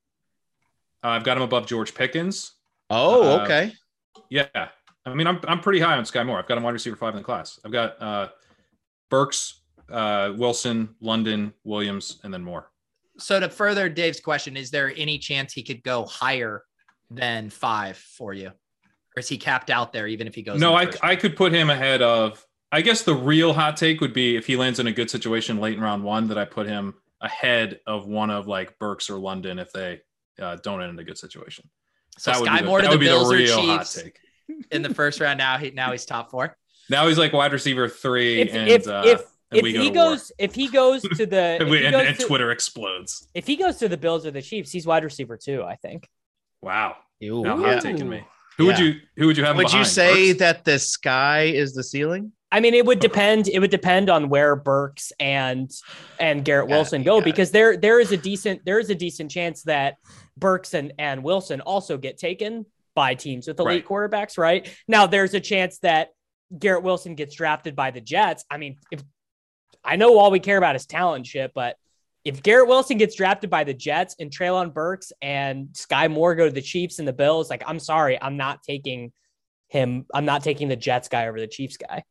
Uh, I've got him above George Pickens. Oh, uh, okay. Yeah, I mean, I'm I'm pretty high on Sky Moore. I've got him wide receiver five in the class. I've got uh, Burks, uh, Wilson, London, Williams, and then Moore. So to further Dave's question, is there any chance he could go higher than five for you? Or is he capped out there even if he goes? No, I, I could put him ahead of, I guess the real hot take would be if he lands in a good situation late in round one, that I put him ahead of one of like Burks or London if they uh, don't end in a good situation. So that Sky would Moore the, to the Bills the or real Chiefs hot take. In the first round. Now he now he's top four. Now he's like wide receiver three. If, and, if, uh, if, and if we go he to goes, war. if he goes to the, and, we, and, and to, Twitter explodes. If he goes to the Bills or the Chiefs, he's wide receiver too, I think. Wow. Ooh, now yeah. hot taking me. Who yeah. would you who would you have? Would behind? you say Burks? that the sky is the ceiling? I mean, it would depend. It would depend on where Burks and and Garrett Wilson go, because there there is a decent there is a decent chance that Burks and, and Wilson also get taken by teams with elite right. quarterbacks. Right now, there's a chance that Garrett Wilson gets drafted by the Jets. I mean, if I know all we care about is talent shit, but if Garrett Wilson gets drafted by the Jets and Treylon Burks and Sky Moore go to the Chiefs and the Bills, like, I'm sorry, I'm not taking him. I'm not taking the Jets guy over the Chiefs guy.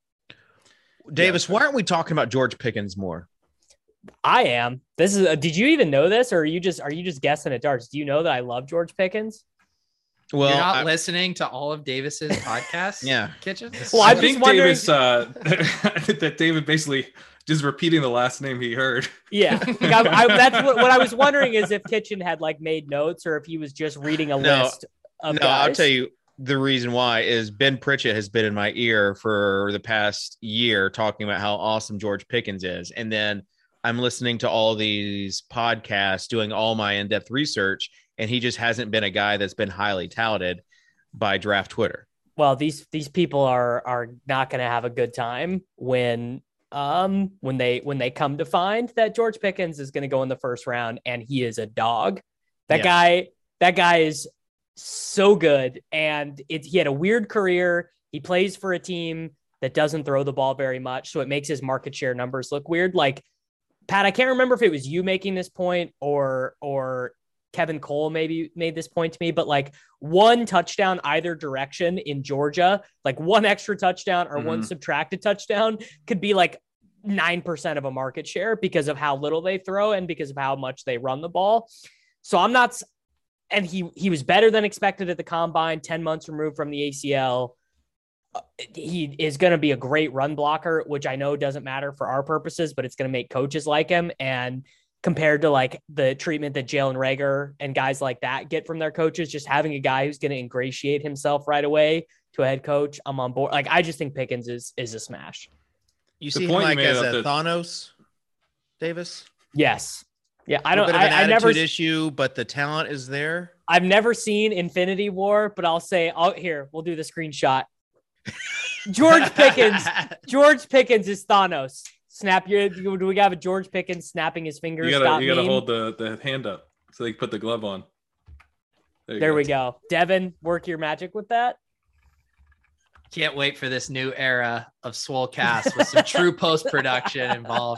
Davis, why aren't we talking about George Pickens more? I am. This is. A, did you even know this, or are you just are you just guessing at darts? Do you know that I love George Pickens? Well, you're not I, listening to all of Davis's podcasts. Yeah, Kitchen. Well, I I'm think just Davis. Uh, that David basically just repeating the last name he heard. Yeah, like I, I, that's what, what I was wondering is if Kitchen had like made notes or if he was just reading a no, list of no. guys. I'll tell you the reason why is Ben Pritchett has been in my ear for the past year talking about how awesome George Pickens is, and then I'm listening to all these podcasts, doing all my in-depth research, and he just hasn't been a guy that's been highly touted by Draft Twitter. Well, these these people are are not going to have a good time when um when they when they come to find that George Pickens is going to go in the first round and he is a dog. That Yeah. guy that guy is so good, and it, he had a weird career. He plays for a team that doesn't throw the ball very much, so it makes his market share numbers look weird. Like, Pat, I can't remember if it was you making this point or or Kevin Cole maybe made this point to me, but like one touchdown either direction in Georgia, like one extra touchdown or Mm-hmm. one subtracted touchdown could be like nine percent of a market share because of how little they throw and because of how much they run the ball. So I'm not, and he, he was better than expected at the combine, ten months removed from the A C L. He is going to be a great run blocker, which I know doesn't matter for our purposes, but it's going to make coaches like him. And compared to like the treatment that Jalen Reagor and guys like that get from their coaches, just having a guy who's going to ingratiate himself right away to a head coach, I'm on board. Like, I just think Pickens is, is a smash. You The see him point you like made as about a the- Thanos, Davis? Yes. Yeah. I A don't, bit of an I, I never, attitude issue, but the talent is there. I've never seen Infinity War, but I'll say, oh, here, we'll do the screenshot. George Pickens, George Pickens is Thanos. Snap your, do we have a George Pickens snapping his fingers? You gotta, stop you gotta meme? hold the, the hand up so they can put the glove on. you There go. we go. Devin, work your magic with that. Can't wait for this new era of Swolecast with some true post-production involved.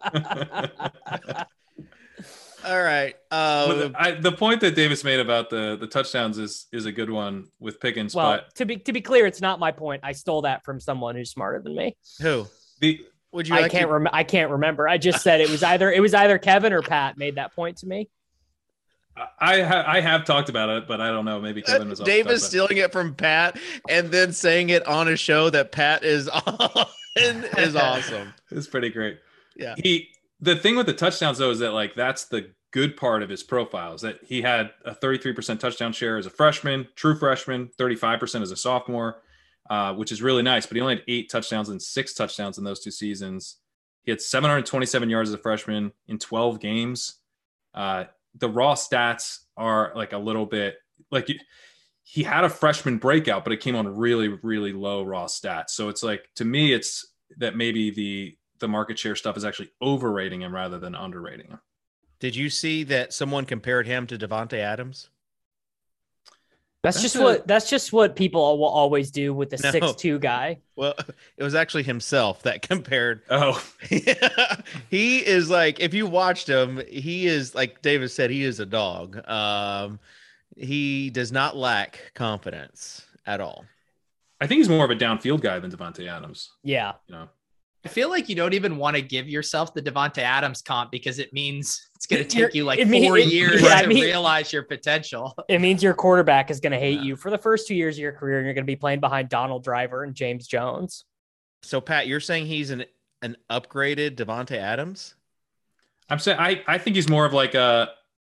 All right. Uh, But the, I, the point that Davis made about the, the touchdowns is is a good one with Pickens. Well, but to be to be clear, it's not my point. I stole that from someone who's smarter than me. who the would you I like can't to- rem- I can't remember. I just said it was either it was either Kevin or Pat made that point to me. I ha- I have talked about it, but I don't know. Maybe Kevin was also Davis talking about stealing it from Pat and then saying it on a show that Pat is on is awesome. it. It's pretty great. Yeah. He the thing with the touchdowns though is that like that's the good part of his profile is that he had a thirty-three percent touchdown share as a freshman, true freshman, thirty-five percent as a sophomore, uh, which is really nice. But he only had eight touchdowns and six touchdowns in those two seasons. He had seven hundred twenty-seven yards as a freshman in twelve games. Uh, the raw stats are like a little bit like he had a freshman breakout, but it came on really, really low raw stats. So it's like, to me, it's that maybe the, the market share stuff is actually overrating him rather than underrating him. Did you see that someone compared him to Devontae Adams? That's, That's just a- what that's just what people will always do with the No. six two guy. Well, it was actually himself that compared. Oh, He is like, if you watched him, he is like David said, he is a dog. Um, he does not lack confidence at all. I think he's more of a downfield guy than Devontae Adams. Yeah. You know, I feel like you don't even want to give yourself the Devontae Adams comp because it means it's going to You're- take you like it mean- four it- years yeah, I to mean- realize your potential. It means your quarterback is going to hate Yeah. you for the first two years of your career, and you're going to be playing behind Donald Driver and James Jones. So, Pat, you're saying he's an an upgraded Devontae Adams? I'm saying I, I think he's more of like a.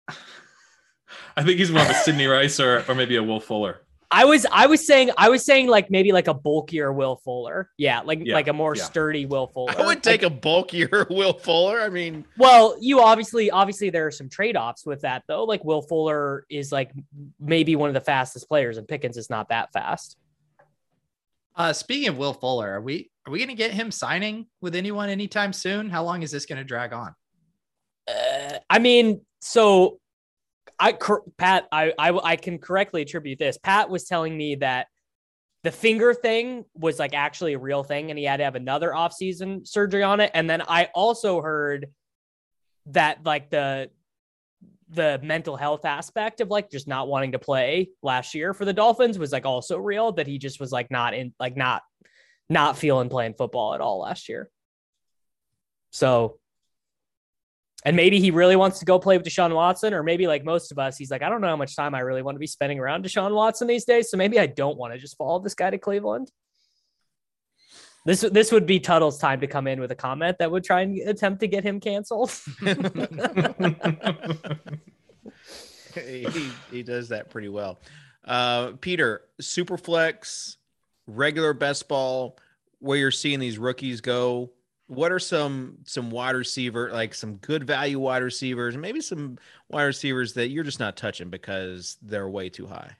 I think he's more of a Sidney Rice or or maybe a Will Fuller. I was I was saying I was saying like maybe like a bulkier Will Fuller. Yeah, like Yeah, like a more yeah. sturdy Will Fuller. I would take a bulkier Will Fuller. I mean, Well, you obviously obviously there are some trade-offs with that though. Like Will Fuller is like maybe one of the fastest players, and Pickens is not that fast. Uh, speaking of Will Fuller, are we are we going to get him signing with anyone anytime soon? How long is this going to drag on? Uh, I mean, so I cor- Pat, I, I I can correctly attribute this. Pat was telling me that the finger thing was like actually a real thing, and he had to have another offseason surgery on it. And then I also heard that like the the mental health aspect of like just not wanting to play last year for the Dolphins was like also real, that he just was like not in like not not feeling playing football at all last year. So, and maybe he really wants to go play with Deshaun Watson, or maybe like most of us, he's like, I don't know how much time I really want to be spending around Deshaun Watson these days. So maybe I don't want to just follow this guy to Cleveland. This this would be Tuttle's time to come in with a comment that would try and attempt to get him canceled. he, he does that pretty well. Uh, Peter, Superflex, regular best ball, where you're seeing these rookies go. What are some some wide receiver, like some good value wide receivers, maybe some wide receivers that you're just not touching because they're way too high?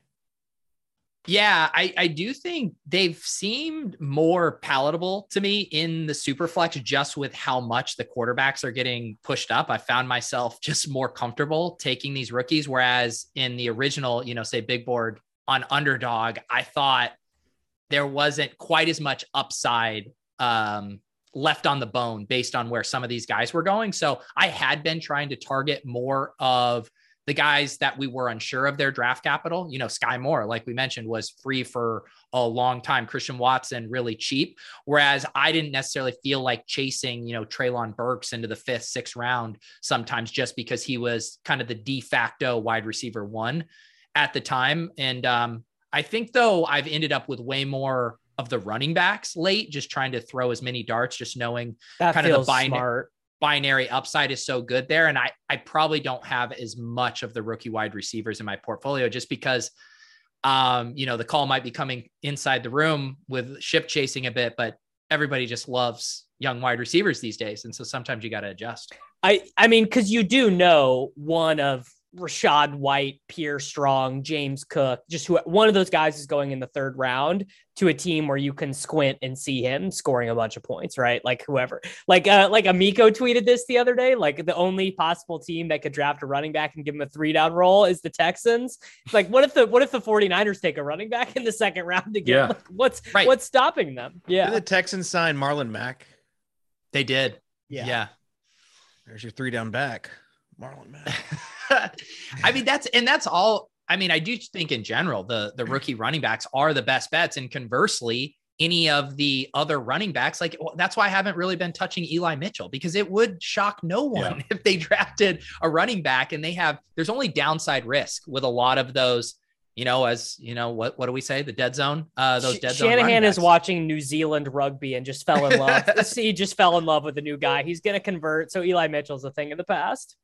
Yeah, I, I do think they've seemed more palatable to me in the super flex, just with how much the quarterbacks are getting pushed up. I found myself just more comfortable taking these rookies. Whereas in the original, you know, say big board on underdog, I thought there wasn't quite as much upside um, left on the bone based on where some of these guys were going. So I had been trying to target more of the guys that we were unsure of their draft capital. You know, Sky Moore, like we mentioned, was free for a long time. Christian Watson, really cheap. Whereas I didn't necessarily feel like chasing, you know, Treylon Burks into the fifth, sixth round sometimes, just because he was kind of the de facto wide receiver one at the time. And um, I think though I've ended up with way more of the running backs late, just trying to throw as many darts, just knowing that kind feels of the binary. smart. binary upside is so good there. And I, I probably don't have as much of the rookie wide receivers in my portfolio, just because, um, you know, the call might be coming inside the room with ship chasing a bit, but everybody just loves young wide receivers these days. And so sometimes you got to adjust. I, I mean, cause you do know one of Rashad White, Pierre Strong, James Cook, just who one of those guys is going in the third round to a team where you can squint and see him scoring a bunch of points, right? Like whoever, like, uh, like Amico tweeted this the other day, like the only possible team that could draft a running back and give him a three down role is the Texans. Like, what if the, what if the 49ers take a running back in the second round to get, Yeah. like, what's, right. what's stopping them? Yeah. Did the Texans sign Marlon Mack? They did. Yeah. Yeah. There's your three down back, Marlon Mack. I mean, that's, and that's all. I mean, I do think in general, the, the rookie running backs are the best bets. And conversely, any of the other running backs, like well, that's why I haven't really been touching Eli Mitchell, because it would shock no one Yeah. if they drafted a running back, and they have, there's only downside risk with a lot of those, you know, as you know, what, what do we say? The dead zone, uh, those dead zone. Shanahan is backs. watching New Zealand rugby and just fell in love. He just fell in love with a new guy. He's going to convert. So Eli Mitchell's a thing of the past.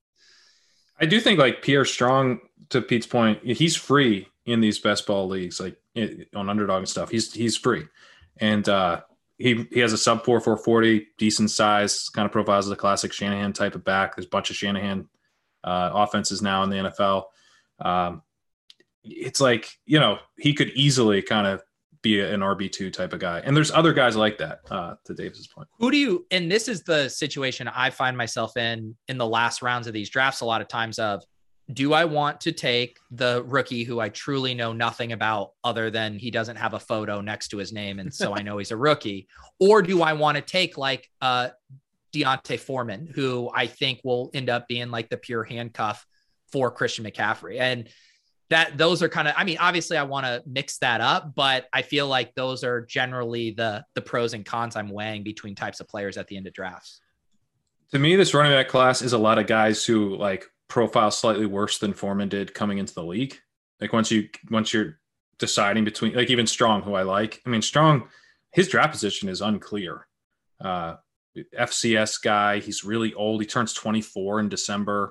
I do think like Pierre Strong, to Pete's point, he's free in these best ball leagues, like it, on underdog and stuff. He's he's free, and uh, he he has a sub four four forty, decent size, kind of profiles as a classic Shanahan type of back. There's a bunch of Shanahan uh, offenses now in the N F L. Um, it's like, you know, he could easily kind of be an R B two type of guy, and there's other guys like that. Uh, to Davis's point, Who do you, and this is the situation I find myself in, in the last rounds of these drafts, a lot of times of, do I want to take the rookie who I truly know nothing about other than he doesn't have a photo next to his name, and so I know he's a rookie, or do I want to take like uh, Deontay Foreman, who I think will end up being like the pure handcuff for Christian McCaffrey? And that those are kind of, I mean, obviously I want to mix that up, but I feel like those are generally the the pros and cons I'm weighing between types of players at the end of drafts. to me, this running back class is a lot of guys who like profile slightly worse than Foreman did coming into the league. Like once you once you're deciding between, like even Strong, who I like. I mean, Strong, his draft position is unclear. Uh, F C S guy, he's really old. He turns twenty-four in December.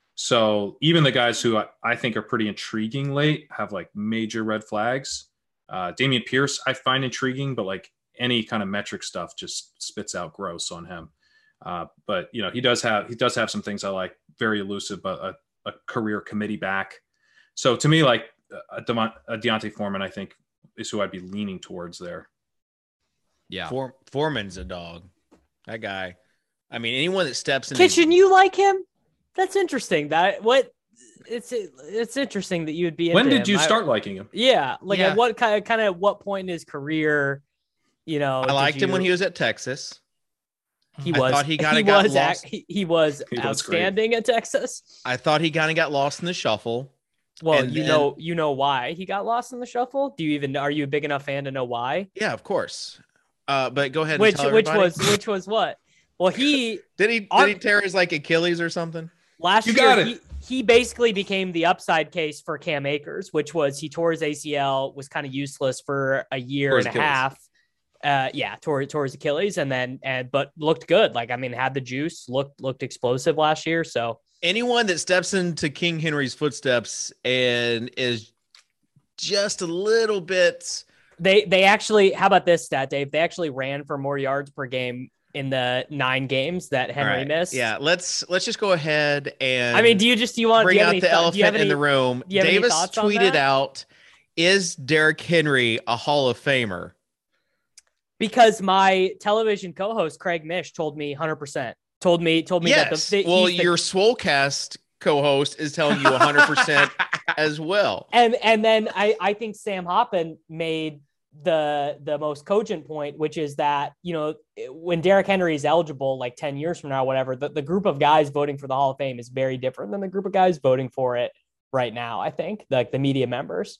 So even the guys who I, I think are pretty intriguing late have like major red flags. Uh, Damian Pierce, I find intriguing, but like any kind of metric stuff just spits out gross on him. Uh, but you know, he does have, he does have some things I like, very elusive, but a, a career committee back. So to me, like a, De- a Deontay Foreman, I think is who I'd be leaning towards there. Yeah. For, Foreman's a dog. That guy. I mean, anyone that steps in. Kitchen, you like him? That's interesting. That what it's it's interesting that you would be. When into did him. you I- start liking him? Yeah, like Yeah. at what kind of kind of what point in his career, you know? I liked him when he was at Texas. He I was thought he kinda he got was lost. ac- he, he was He was outstanding at Texas. I thought he kind of got lost in the shuffle. Well, And you then- know you know why he got lost in the shuffle. Do you even are you a big enough fan to know why? Yeah, of course. Uh, but go ahead. Which and tell which everybody. was which was what? Well, he did he on- did he tear his like Achilles or something? last You year got it. he he basically became the upside case for Cam Akers, which was he tore his A C L, was kind of useless for a year Tore and his a Achilles. half. Uh, yeah, tore tore his Achilles, and then and but looked good. Like I mean, had the juice, looked looked explosive last year. So Anyone that steps into King Henry's footsteps and is just a little bit. they they actually, how about this stat, Dave? They actually ran for more yards per game in the nine games that Henry All right, missed. Yeah, let's let's just go ahead and I mean, do you just do you want bring do you have out any the thought- do you have elephant in any- the room. do you have any Davis thoughts on tweeted that? out, "Is Derrick Henry a Hall of Famer?" Because my television co-host Craig Mish told me one hundred percent. Told me told me Yes. that the, well, he's the- your Swolecast co-host is telling you one hundred percent as well. and and then I I think Sam Hoppen made the the most cogent point, which is that, you know, when Derrick Henry is eligible, like ten years from now, whatever, the, the group of guys voting for the Hall of Fame is very different than the group of guys voting for it right now. I think like the media members.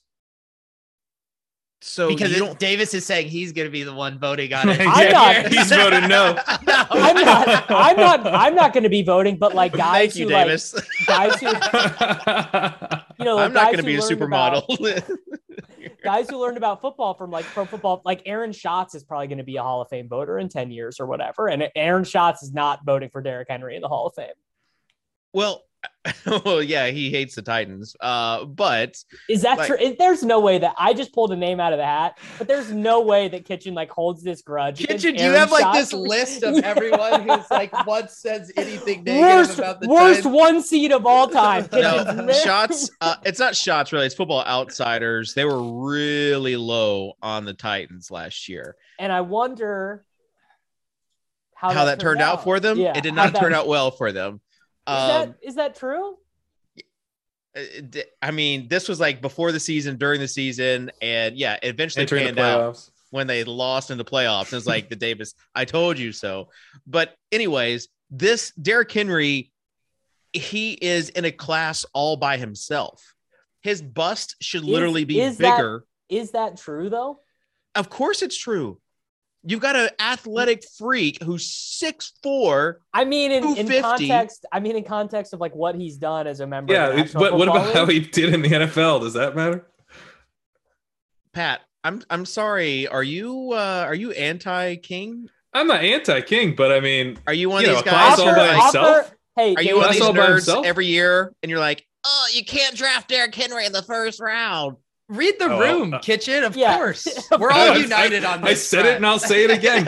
So because you it- don't. Davis is saying he's going to be the one voting on it. I'm not- He's voted no. no. I'm not I'm not I'm not going to be voting, but like guys Thank you, who like Davis. guys who you know like I'm not guys going to who be a learned about- supermodel. guys who learned about football from like pro football, like Aaron Schatz is probably going to be a Hall of Fame voter in ten years or whatever. And Aaron Schatz is not voting for Derrick Henry in the Hall of Fame. well, well, yeah, he hates the Titans. Uh, but Is that Like- true? Is- There's no way that I just pulled a name out of the hat, but there's no way that Kitchen like holds this grudge. against Kitchen, do you Aaron have like Schatz. this list of everyone who's like once says anything negative worst, about the worst Titans? one seed of all time? no, Kitchen's- shots. Uh, it's not shots really. It's Football Outsiders. They were really low on the Titans last year. and I wonder how, How that turned out for them? Yeah, It did how not that- turn out well for them. Is Um, that is that true? it- I mean, this was like before the season, during the season, and yeah, it eventually Entering the panned out playoffs. when they lost in the playoffs. It was like the Davis, I told you so. But anyways, this Derrick Henry, he is in a class all by himself. His bust should Is- literally be is that- bigger. Is that true though? Of course it's true. You've got an athletic freak who's six foot four. I mean, in, in two fifty. context, I mean, in context of like what he's done as a member. of Yeah, the it- National but what Football about how League. he did in the N F L? Does that matter? Pat, I'm I'm sorry. Are you uh are you anti-King? I'm not anti-King, but I mean, Are you one You of know, these a class guys? all who are by like- himself? Hey, Are Dave, you one of Class these all by nerds himself? every year and you're like, oh, you can't draft Derrick Henry in the first round? Read the Oh, room, uh, Kitchen. Of Yeah. course, we're all I- united I, on this. I said it and I'll say it again.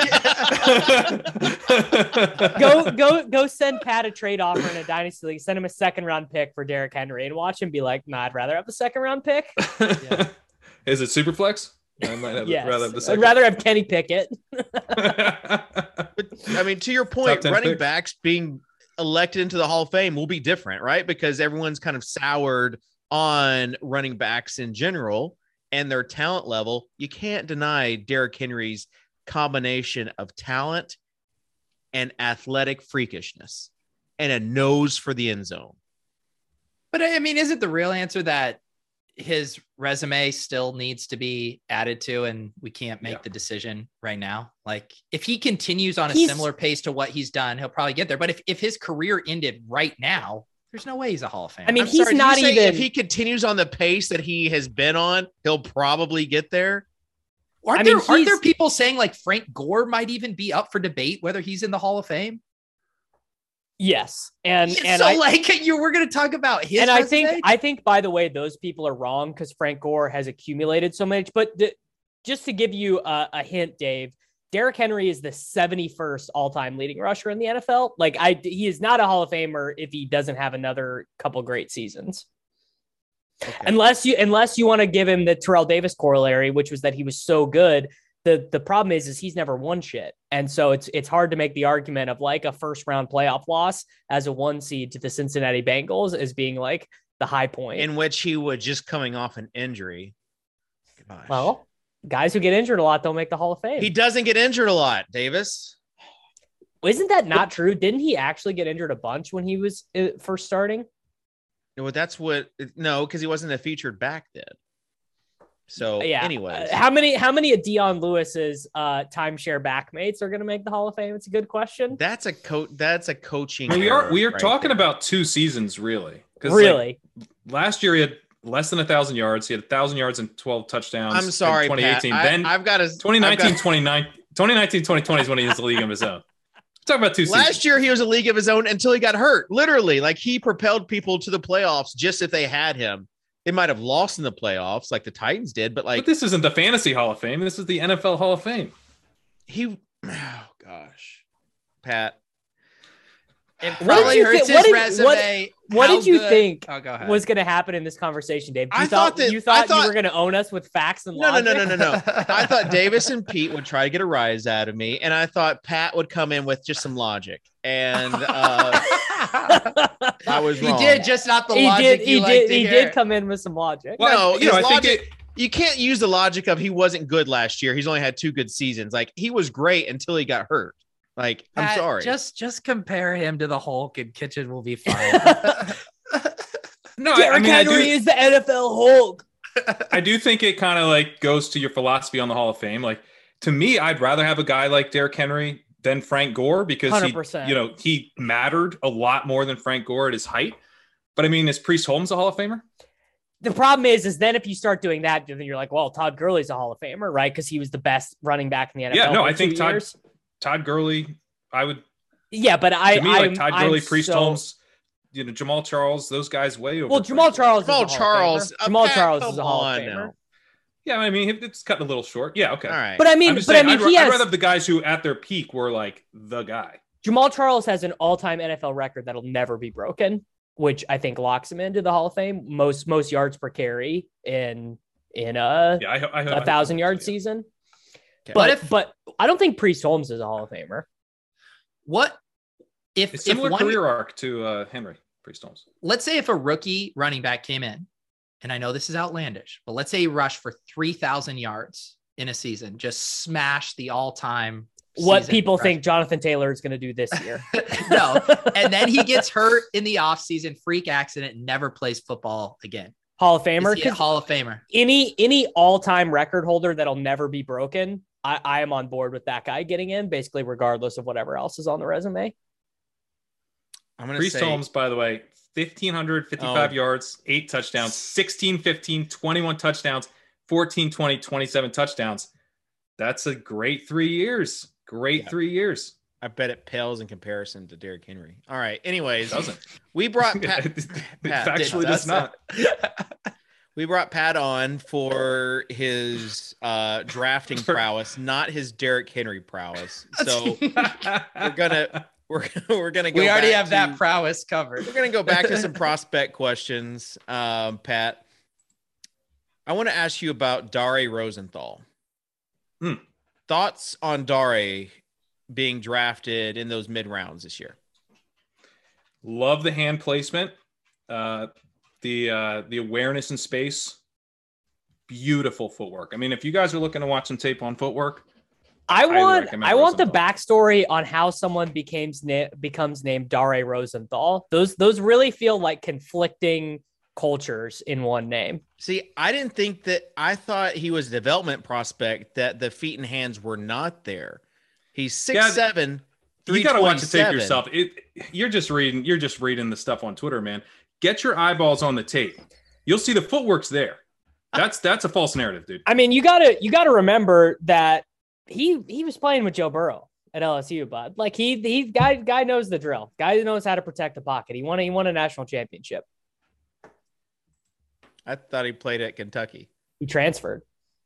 go go go send Pat a trade offer in a dynasty league. Send him a second round pick for Derrick Henry and watch him be like, "Nah, I'd rather have the second round pick." Yeah. Is it Superflex? I might have Yes, rather have the I'd second. rather have Kenny Pickett. But I mean, to your point, ten running pick. backs being elected into the Hall of Fame will be different, right? Because everyone's kind of soured on running backs in general and their talent level. You can't deny Derrick Henry's combination of talent and athletic freakishness and a nose for the end zone. But I mean, is it the real answer that his resume still needs to be added to and we can't make Yeah. the decision right now? Like if he continues on a He's- similar pace to what he's done, he'll probably get there. But if, if his career ended right now, there's no way he's a Hall of Fame. I mean, I'm he's sorry, did you not say even. if he continues on the pace that he has been on, he'll probably get there. aren't, I mean, there, aren't there he's- people saying like Frank Gore might even be up for debate whether he's in the Hall of Fame? Yes, and Yeah, and so I like you we're going to talk about his and I resume? think I think by the way, those people are wrong because Frank Gore has accumulated so much. But the, just to give you a, a hint, Dave, Derrick Henry is the seventy-first all-time leading rusher in the N F L. Like I, he is not a Hall of Famer if he doesn't have another couple great seasons. Okay. Unless you unless you want to give him the Terrell Davis corollary, which was that he was so good. The the problem is is he's never won shit. And so it's it's hard to make the argument of like a first round playoff loss as a one seed to the Cincinnati Bengals as being like the high point. In which he would just coming off an injury. Gosh. Well, guys who get injured a lot don't make the Hall of Fame. he doesn't get injured a lot, Davis. Isn't that not true? Didn't he actually get injured a bunch when he was uh, first starting? No, that's what. No, because he wasn't a featured back then. So, yeah. anyways, Uh, how many how many of Dion Lewis's uh, timeshare backmates are going to make the Hall of Fame? It's a good question. that's a coach. That's a coaching. we are error we are right talking there. about two seasons, really. 'Cause, Really? like, last year he had less than a thousand yards. He had a thousand yards and twelve touchdowns. I'm sorry, in twenty eighteen. Pat. Then I, I've got a twenty nineteen, I've got- twenty nineteen, twenty twenty is when he was the league of his own. Talk about two seasons. Last year he was a league of his own until he got hurt. Literally, like he propelled people to the playoffs just if they had him. They might have lost in the playoffs like the Titans did, but like But this isn't the fantasy Hall of Fame. This is the N F L Hall of Fame. he. Oh gosh, Pat. It What did probably you hurts thi- what his did- what- resume. What How did you good- think Oh, go ahead. was going to happen in this conversation, Dave? You I thought, thought that- you I thought, thought- you were going to own us with facts and No, no, logic? no, no, no, no. I thought Davis and Pete would try to get a rise out of me, and I thought Pat would come in with just some logic, and uh, I was He wrong. did, just not the he logic did. you He like did. to He hear. did come in with some logic. No, you know, his I think logic- it, You can't use the logic of he wasn't good last year. He's only had two good seasons. Like he was great until he got hurt. Like I'm Pat, sorry. Just just compare him to the Hulk, and Kitchen will be fine. no, I, Derrick I mean, I Henry do, is the N F L Hulk. I do think it kind of like goes to your philosophy on the Hall of Fame. Like to me, I'd rather have a guy like Derrick Henry than Frank Gore because one hundred he, percent. you know, he mattered a lot more than Frank Gore at his height. But I mean, is Priest Holmes a Hall of Famer? The problem is, is then if you start doing that, then you're like, well, Todd Gurley's a Hall of Famer, right? Because he was the best running back in the N F L. Yeah, no, for I think two Todd- years. Todd Gurley, I would. Yeah, but I, To me, I'm, like Todd I'm Gurley, Priest so- Holmes, you know, Jamal Charles, those guys way over. Well, Frank Jamal Gore. Charles. Jamal is a Hall of Charles. Famer. uh, Jamal Pat, Charles come is a Hall on of Famer. now. Yeah, I mean, it's cutting a little short. Yeah, okay. All right. But I mean, I'm just but saying, I mean, I'd, he I'd has rather have the guys who at their peak were like the guy. Jamal Charles has an all-time N F L record that'll never be broken, which I think locks him into the Hall of Fame. Most most yards per carry in in a Yeah, I, I, I a thousand yard yeah. season. Okay. But But if- but I don't think Priest Holmes is a Hall of Famer. What if It's if similar one, career arc to uh, Henry Priest Holmes. let's say if a rookie running back came in, and I know this is outlandish, but let's say he rushed for three thousand yards in a season, just smash the all-time. What season people rush- think Jonathan Taylor is going to do this year. No, and then he gets hurt in the offseason, freak accident, and never plays football again. Hall of Famer. Is he a 'Cause Hall of Famer? any any all-time record holder that'll never be broken, I, I am on board with that guy getting in, basically regardless of whatever else is on the resume. I'm gonna Priest say Holmes, by the way, fifteen fifty-five Oh. yards, eight touchdowns, sixteen fifteen, twenty-one touchdowns, fourteen twenty, twenty-seven touchdowns. That's a great three years. Great Yeah. three years. I bet it pales in comparison to Derrick Henry. All right. Anyways, It doesn't. we brought Pat. it Pat, factually it does not. We brought Pat on for his uh, drafting prowess, not his Derrick Henry prowess. So we're gonna we're we're gonna go. We already back have that to- prowess covered. We're gonna go back to some prospect questions, um, Pat. I want to ask you about Dare Rosenthal. Hmm. Thoughts on Dare being drafted in those mid rounds this year? Love the hand placement, uh, the uh, the awareness in space. Beautiful footwork. I mean, if you guys are looking to watch some tape on footwork, I highly want recommend I want the Rosenthal. backstory on how someone becomes na- becomes named Dare Rosenthal. Those those really feel like conflicting cultures in one name. See, I didn't think that. I thought he was a development prospect, that the feet and hands were not there. He's six Yeah, seven. you got to watch the tape three twenty-seven. yourself. It, you're just reading. You're just reading the stuff on Twitter, man. Get your eyeballs on the tape. You'll see the footwork's there. That's that's a false narrative, dude. I mean, you gotta you gotta remember that he he was playing with Joe Burrow at L S U, bud. Like he he guy guy knows the drill. Guy knows how to protect the pocket. He won a, he won a national championship. I thought he played at Kentucky. He transferred.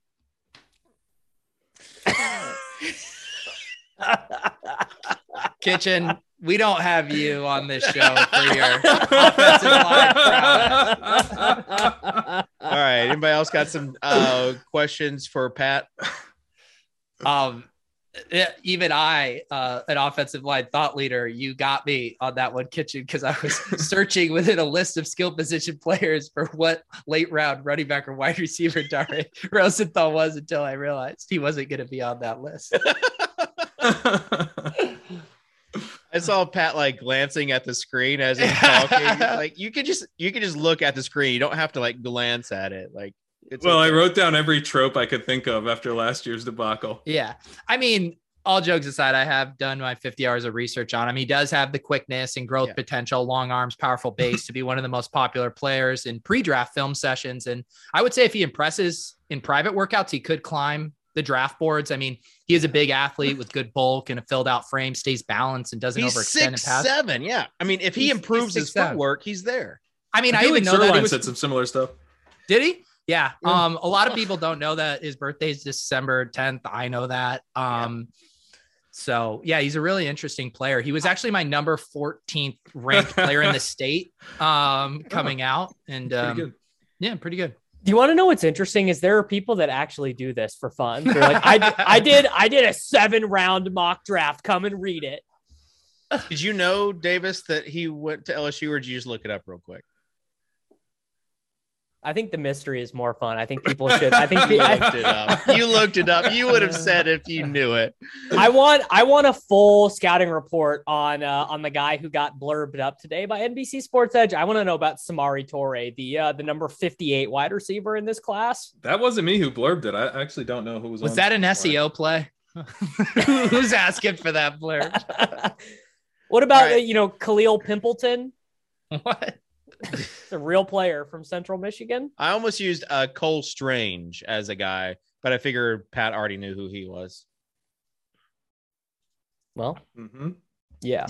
Kitchen, we don't have you on this show for your offensive line prowess. All right. Anybody else got some uh, questions for Pat? Um, yeah, even I, uh, an offensive line thought leader, you got me on that one, Kitchen, because I was searching within a list of skill position players for what late round running back or wide receiver Dare Rosenthal was until I realized he wasn't going to be on that list. I saw Pat like glancing at the screen as he's talking. Like you could just you could just look at the screen. You don't have to like glance at it. Like it's well, okay. I wrote down every trope I could think of after last year's debacle. Yeah. I mean, all jokes aside, I have done my fifty hours of research on him. He does have the quickness and growth Yeah. potential, long arms, powerful base to be one of the most popular players in pre-draft film sessions. And I would say if he impresses in private workouts, he could climb the draft boards. I mean, he is a big athlete with good bulk and a filled out frame, stays balanced and doesn't He's overextend and six pass. seven. Yeah, I mean, if he He's- improves he's his six seven. footwork, he's there. I mean, I, I, feel even like know that he Zerline was, said some similar stuff. did he? Yeah. Yeah. Um, a lot of people don't know that his birthday is December tenth. I know that. Um, so yeah, he's a really interesting player. He was actually my number fourteenth ranked player in the state, um, coming out and, Pretty um, good. yeah, pretty good. Do you want to know what's interesting? Is there are people that actually do this for fun. They're like, I, di- I did, I did a seven round mock draft. Come and read it. Did you know, Davis, that he went to L S U, or did you just look it up real quick? I think the mystery is more fun. I think people should. I think You I, looked it up. You looked it up. You would have said if you knew it. I want I want a full scouting report on uh, on the guy who got blurbed up today by N B C Sports Edge. I want to know about Samari Torre, the uh, the number fifty-eight wide receiver in this class. That wasn't me who blurbed it. I actually don't know who was. Was on that an the S E O play? Who's asking for that blur? What about Right. uh, you know Khalil Pimpleton, What? the real player from Central Michigan? I almost used uh, Cole Strange as a guy, but I figured Pat already knew who he was. Well, Mm-hmm. yeah.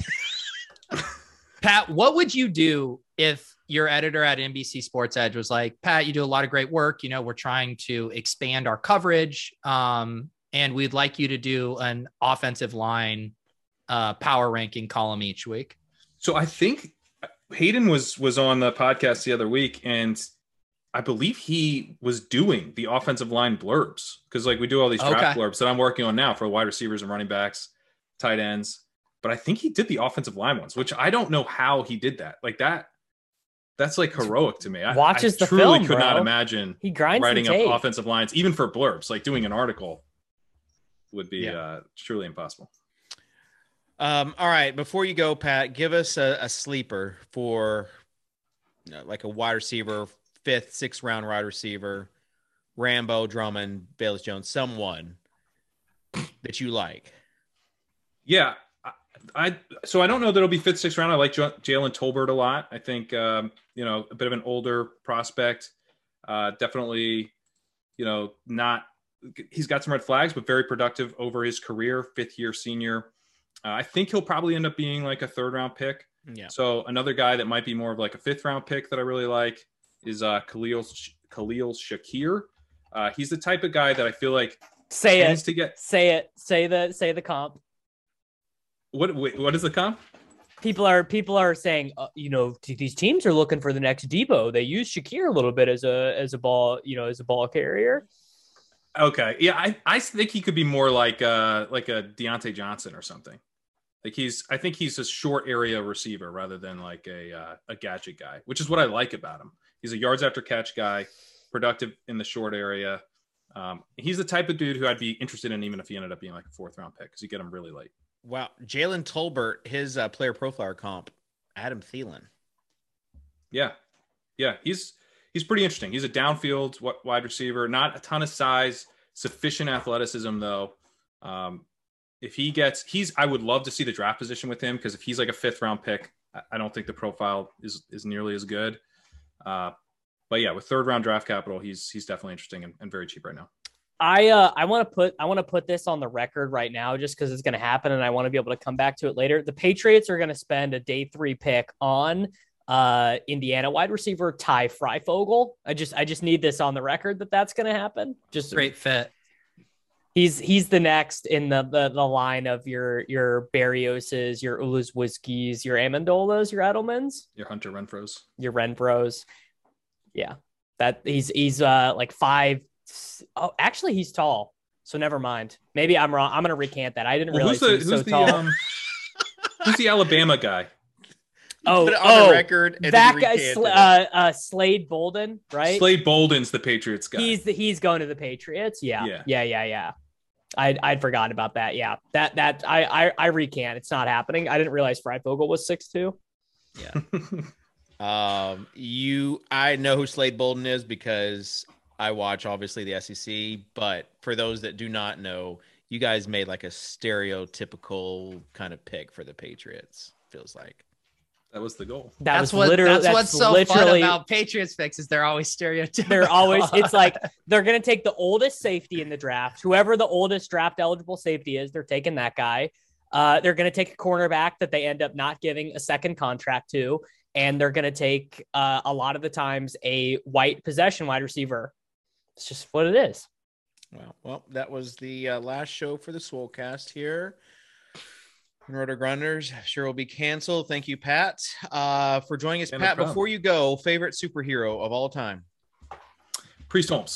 Pat, what would you do if your editor at N B C Sports Edge was like, Pat, you do a lot of great work. You know, we're trying to expand our coverage. Um, and we'd like you to do an offensive line uh, power ranking column each week. So I think Hayden was was on the podcast the other week, and I believe he was doing the offensive line blurbs because like we do all these draft Okay. blurbs that I'm working on now for wide receivers and running backs, tight ends. But I think he did the offensive line ones, which I don't know how he did that. Like that, that's like heroic to me. I, Watches I the truly film, could not bro. imagine He grinds writing the tape. up offensive lines, even for blurbs, like doing an article would be Yeah. uh, truly impossible. Um, all right, before you go, Pat, give us a, a sleeper for you know, like a wide receiver, fifth, sixth round wide receiver, Rambo, Drummond, Bayless Jones, someone that you like. Yeah, I, I so I don't know that it'll be fifth, sixth round. I like J- Jalen Tolbert a lot. I think um, you know a bit of an older prospect. Uh, definitely, you know, not he's got some red flags, but very productive over his career. Fifth year senior. Uh, I think he'll probably end up being like a third round pick. Yeah. So another guy that might be more of like a fifth round pick that I really like is uh, Khalil Khalil Shakir. Uh, he's the type of guy that I feel like Say tends it. to get. Say it. Say the say the comp. What wait, what is the comp? People are people are saying, uh, you know, t- these teams are looking for the next Debo. They use Shakir a little bit as a as a ball, you know, as a ball carrier. Okay. Yeah, I, I think he could be more like uh like a Deontay Johnson or something. Like he's I think he's a short area receiver rather than like a uh, a gadget guy, which is what I like about him. He's a yards after catch guy, productive in the short area. Um, he's the type of dude who I'd be interested in even if he ended up being like a fourth round pick because you get him really late. Wow. Jalen Tolbert, his uh, player profiler comp, Adam Thielen. Yeah. Yeah, he's he's pretty interesting. He's a downfield wi- wide receiver, not a ton of size, sufficient athleticism though. Um, if he gets, he's, I would love to see the draft position with him because if he's like a fifth round pick, I, I don't think the profile is is nearly as good. Uh, but yeah, with third round draft capital, he's he's definitely interesting and, and very cheap right now. I uh I want to put I want to put this on the record right now just because it's going to happen and I want to be able to come back to it later. The Patriots are going to spend a day three pick on uh Indiana wide receiver Ty Freifogel. I just I just need this on the record that that's going to happen. Just Great fit. He's he's the next in the the, the line of your your Barrioses, your Ulazwiskis, your Amendolas, your Edelmans, Your Hunter Renfro's. your Renfros. Yeah, that he's he's uh like five. Oh, actually, he's tall. So never mind. Maybe I'm wrong. I'm gonna recant that. I didn't Well, realize who's the he was who's so the tall. um, who's the Alabama guy? oh, Put it on oh, the record. And that then guy, recanted Sl- it. uh, uh, Slade Bolden, right? Slade Bolden's the Patriots guy. He's the, he's going to the Patriots. Yeah, Yeah. yeah, yeah, yeah. I'd, I'd forgotten about that. Yeah, that that I, I I recant. It's not happening. I didn't realize Freifogel was six two. Yeah. um, you, I know who Slade Bolden is because I watch obviously the S E C. But for those that do not know, you guys made like a stereotypical kind of pick for the Patriots. Feels like. That was the goal. That that's was what literally that's, that's what's so literally, fun about Patriots picks is they're always stereotypical. They're always it's like they're gonna take the oldest safety in the draft. Whoever the oldest draft eligible safety is, they're taking that guy. Uh, they're gonna take a cornerback that they end up not giving a second contract to, and they're gonna take uh, a lot of the times a white possession wide receiver. It's just what it is. Well, well, that was the uh, last show for the Swolecast here. Roto Grunders sure will be canceled. Thank you, Pat, uh, for joining us. Yeah, Pat, no before you go, favorite superhero of all time? Priest Holmes.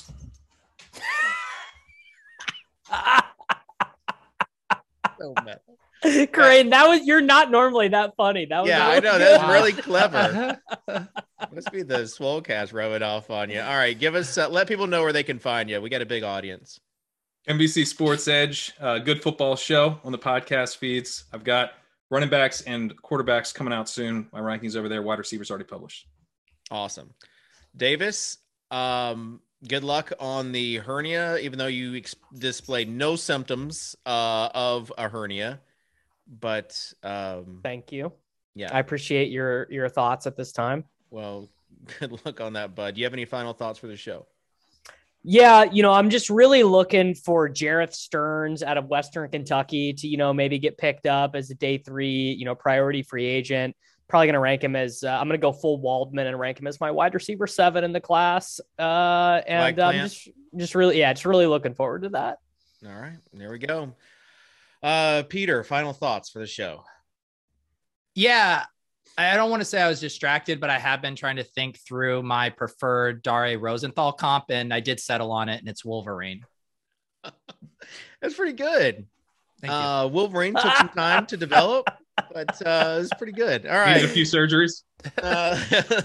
So mad. Crane, that was you're not normally that funny. That was Yeah, I really know. good. That's really clever. Must be the Swolecast rubbing off on you. All right, give us, uh, let people know where they can find you. We got a big audience. N B C Sports Edge, uh, good football show on the podcast feeds. I've got running backs and quarterbacks coming out soon. My rankings over there. Wide receivers already published. Awesome. Davis, um, good luck on the hernia, even though you ex- displayed no symptoms uh, of a hernia. But um, Thank you. yeah, I appreciate your your thoughts at this time. well, good luck on that, bud. Do you have any final thoughts for the show? Yeah, you know, I'm just really looking for Jareth Stearns out of Western Kentucky to, you know, maybe get picked up as a day three, you know, priority free agent. Probably going to rank him as, uh, I'm going to go full Waldman and rank him as my wide receiver seven in the class. Uh, and I'm um, just, just really, yeah, just really looking forward to that. All right, there we go. Uh, Peter, final thoughts for the show. Yeah, I don't want to say I was distracted, but I have been trying to think through my preferred Dare Rosenthal comp, and I did settle on it, and it's Wolverine. That's pretty good. Thank you. Uh, Wolverine took some time to develop, but uh, it's pretty good. All right. Needed a few surgeries. Uh,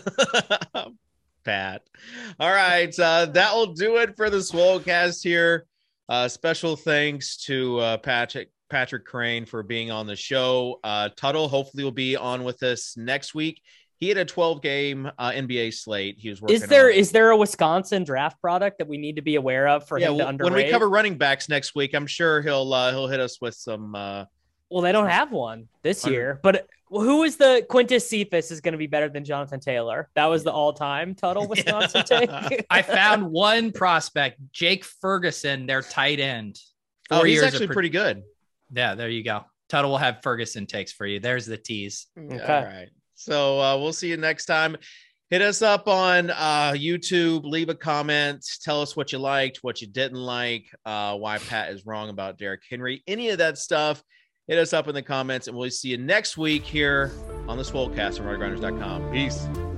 Pat. All right. Uh, that will do it for the Swolecast here. Uh, special thanks to uh, Patrick Patrick Crane for being on the show. Uh, Tuttle hopefully will be on with us next week. He had a twelve game uh, N B A slate. He was working. Is there on. is there a Wisconsin draft product that we need to be aware of for yeah, him to well, underrate? when we cover running backs next week, I'm sure he'll uh, he'll hit us with some. Uh, well, they don't have one this Under- year, but who is the Quintus Cephas is going to be better than Jonathan Taylor? That was the all time Tuttle Wisconsin take. I found one prospect, Jake Ferguson, their tight end. oh, Four he's years actually of pro- pretty good. Yeah, there you go. Tuttle will have Ferguson takes for you. There's the tease. Okay. All right. So uh, we'll see you next time. Hit us up on uh, YouTube. Leave a comment. Tell us what you liked, what you didn't like, uh, why Pat is wrong about Derrick Henry. Any of that stuff, hit us up in the comments, and we'll see you next week here on the Swolecast on roto grinders dot com. Peace.